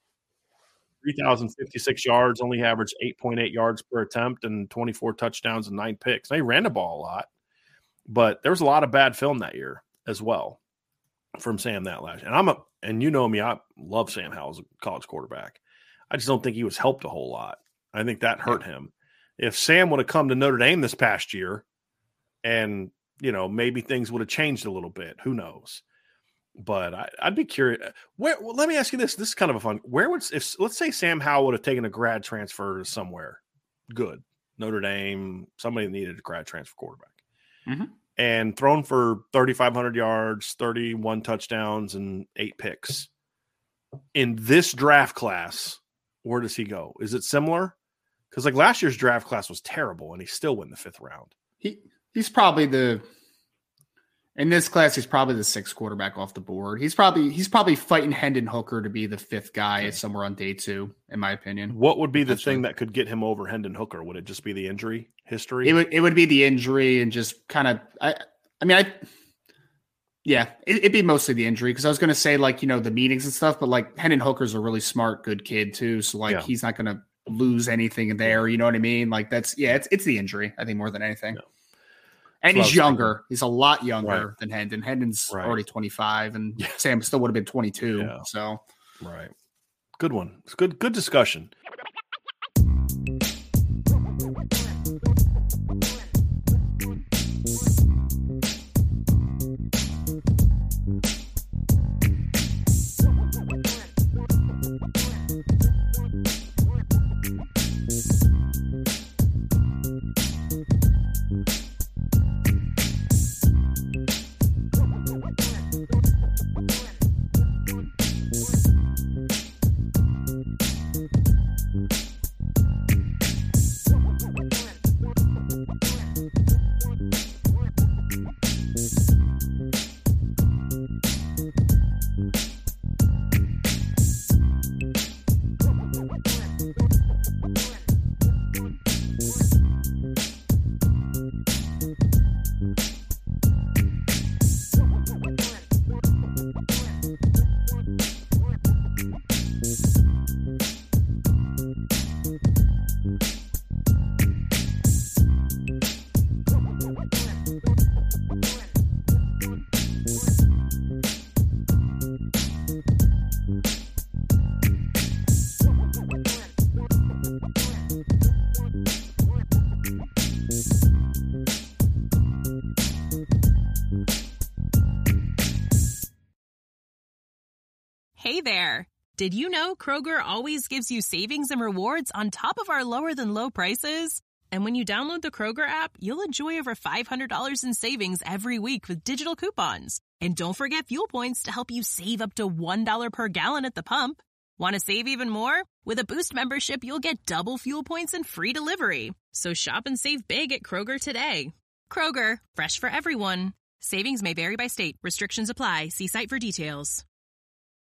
3,056 yards, only averaged 8.8 yards per attempt and 24 touchdowns and 9 picks. Now, he ran the ball a lot, but there was a lot of bad film that year as well from Sam that last year. And you know me, I love Sam Howell as a college quarterback. I just don't think he was helped a whole lot. I think that hurt him. If Sam would have come to Notre Dame this past year and, maybe things would have changed a little bit. Who knows? But I'd be curious. Let me ask you this. This is kind of a fun. If let's say Sam Howell would have taken a grad transfer to somewhere good, Notre Dame, somebody needed a grad transfer quarterback, and thrown for 3,500 yards, 31 touchdowns, and 8 picks. In this draft class, where does he go? Is it similar? Because last year's draft class was terrible, and he still went in the 5th round. He's probably in this class, he's probably the 6th quarterback off the board. He's probably fighting Hendon Hooker to be the 5th guy somewhere on day 2, in my opinion. What would be the thing that could get him over Hendon Hooker? Would it just be the injury history? It would be the injury and just kind of it'd be mostly the injury because I was going to say the meetings and stuff, but Hendon Hooker's a really smart, good kid too. So he's not going to lose anything in there. You know what I mean? It's the injury, I think, more than anything. Yeah. And he's younger. Thinking. He's a lot younger than Hendon. Hendon's already 25 and Sam still would have been 22. Yeah. So, good one. It's good discussion. Hey there! Did you know Kroger always gives you savings and rewards on top of our lower-than-low prices? And when you download the Kroger app, you'll enjoy over $500 in savings every week with digital coupons. And don't forget fuel points to help you save up to $1 per gallon at the pump. Want to save even more? With a Boost membership, you'll get double fuel points and free delivery. So shop and save big at Kroger today. Kroger, fresh for everyone. Savings may vary by state. Restrictions apply. See site for details.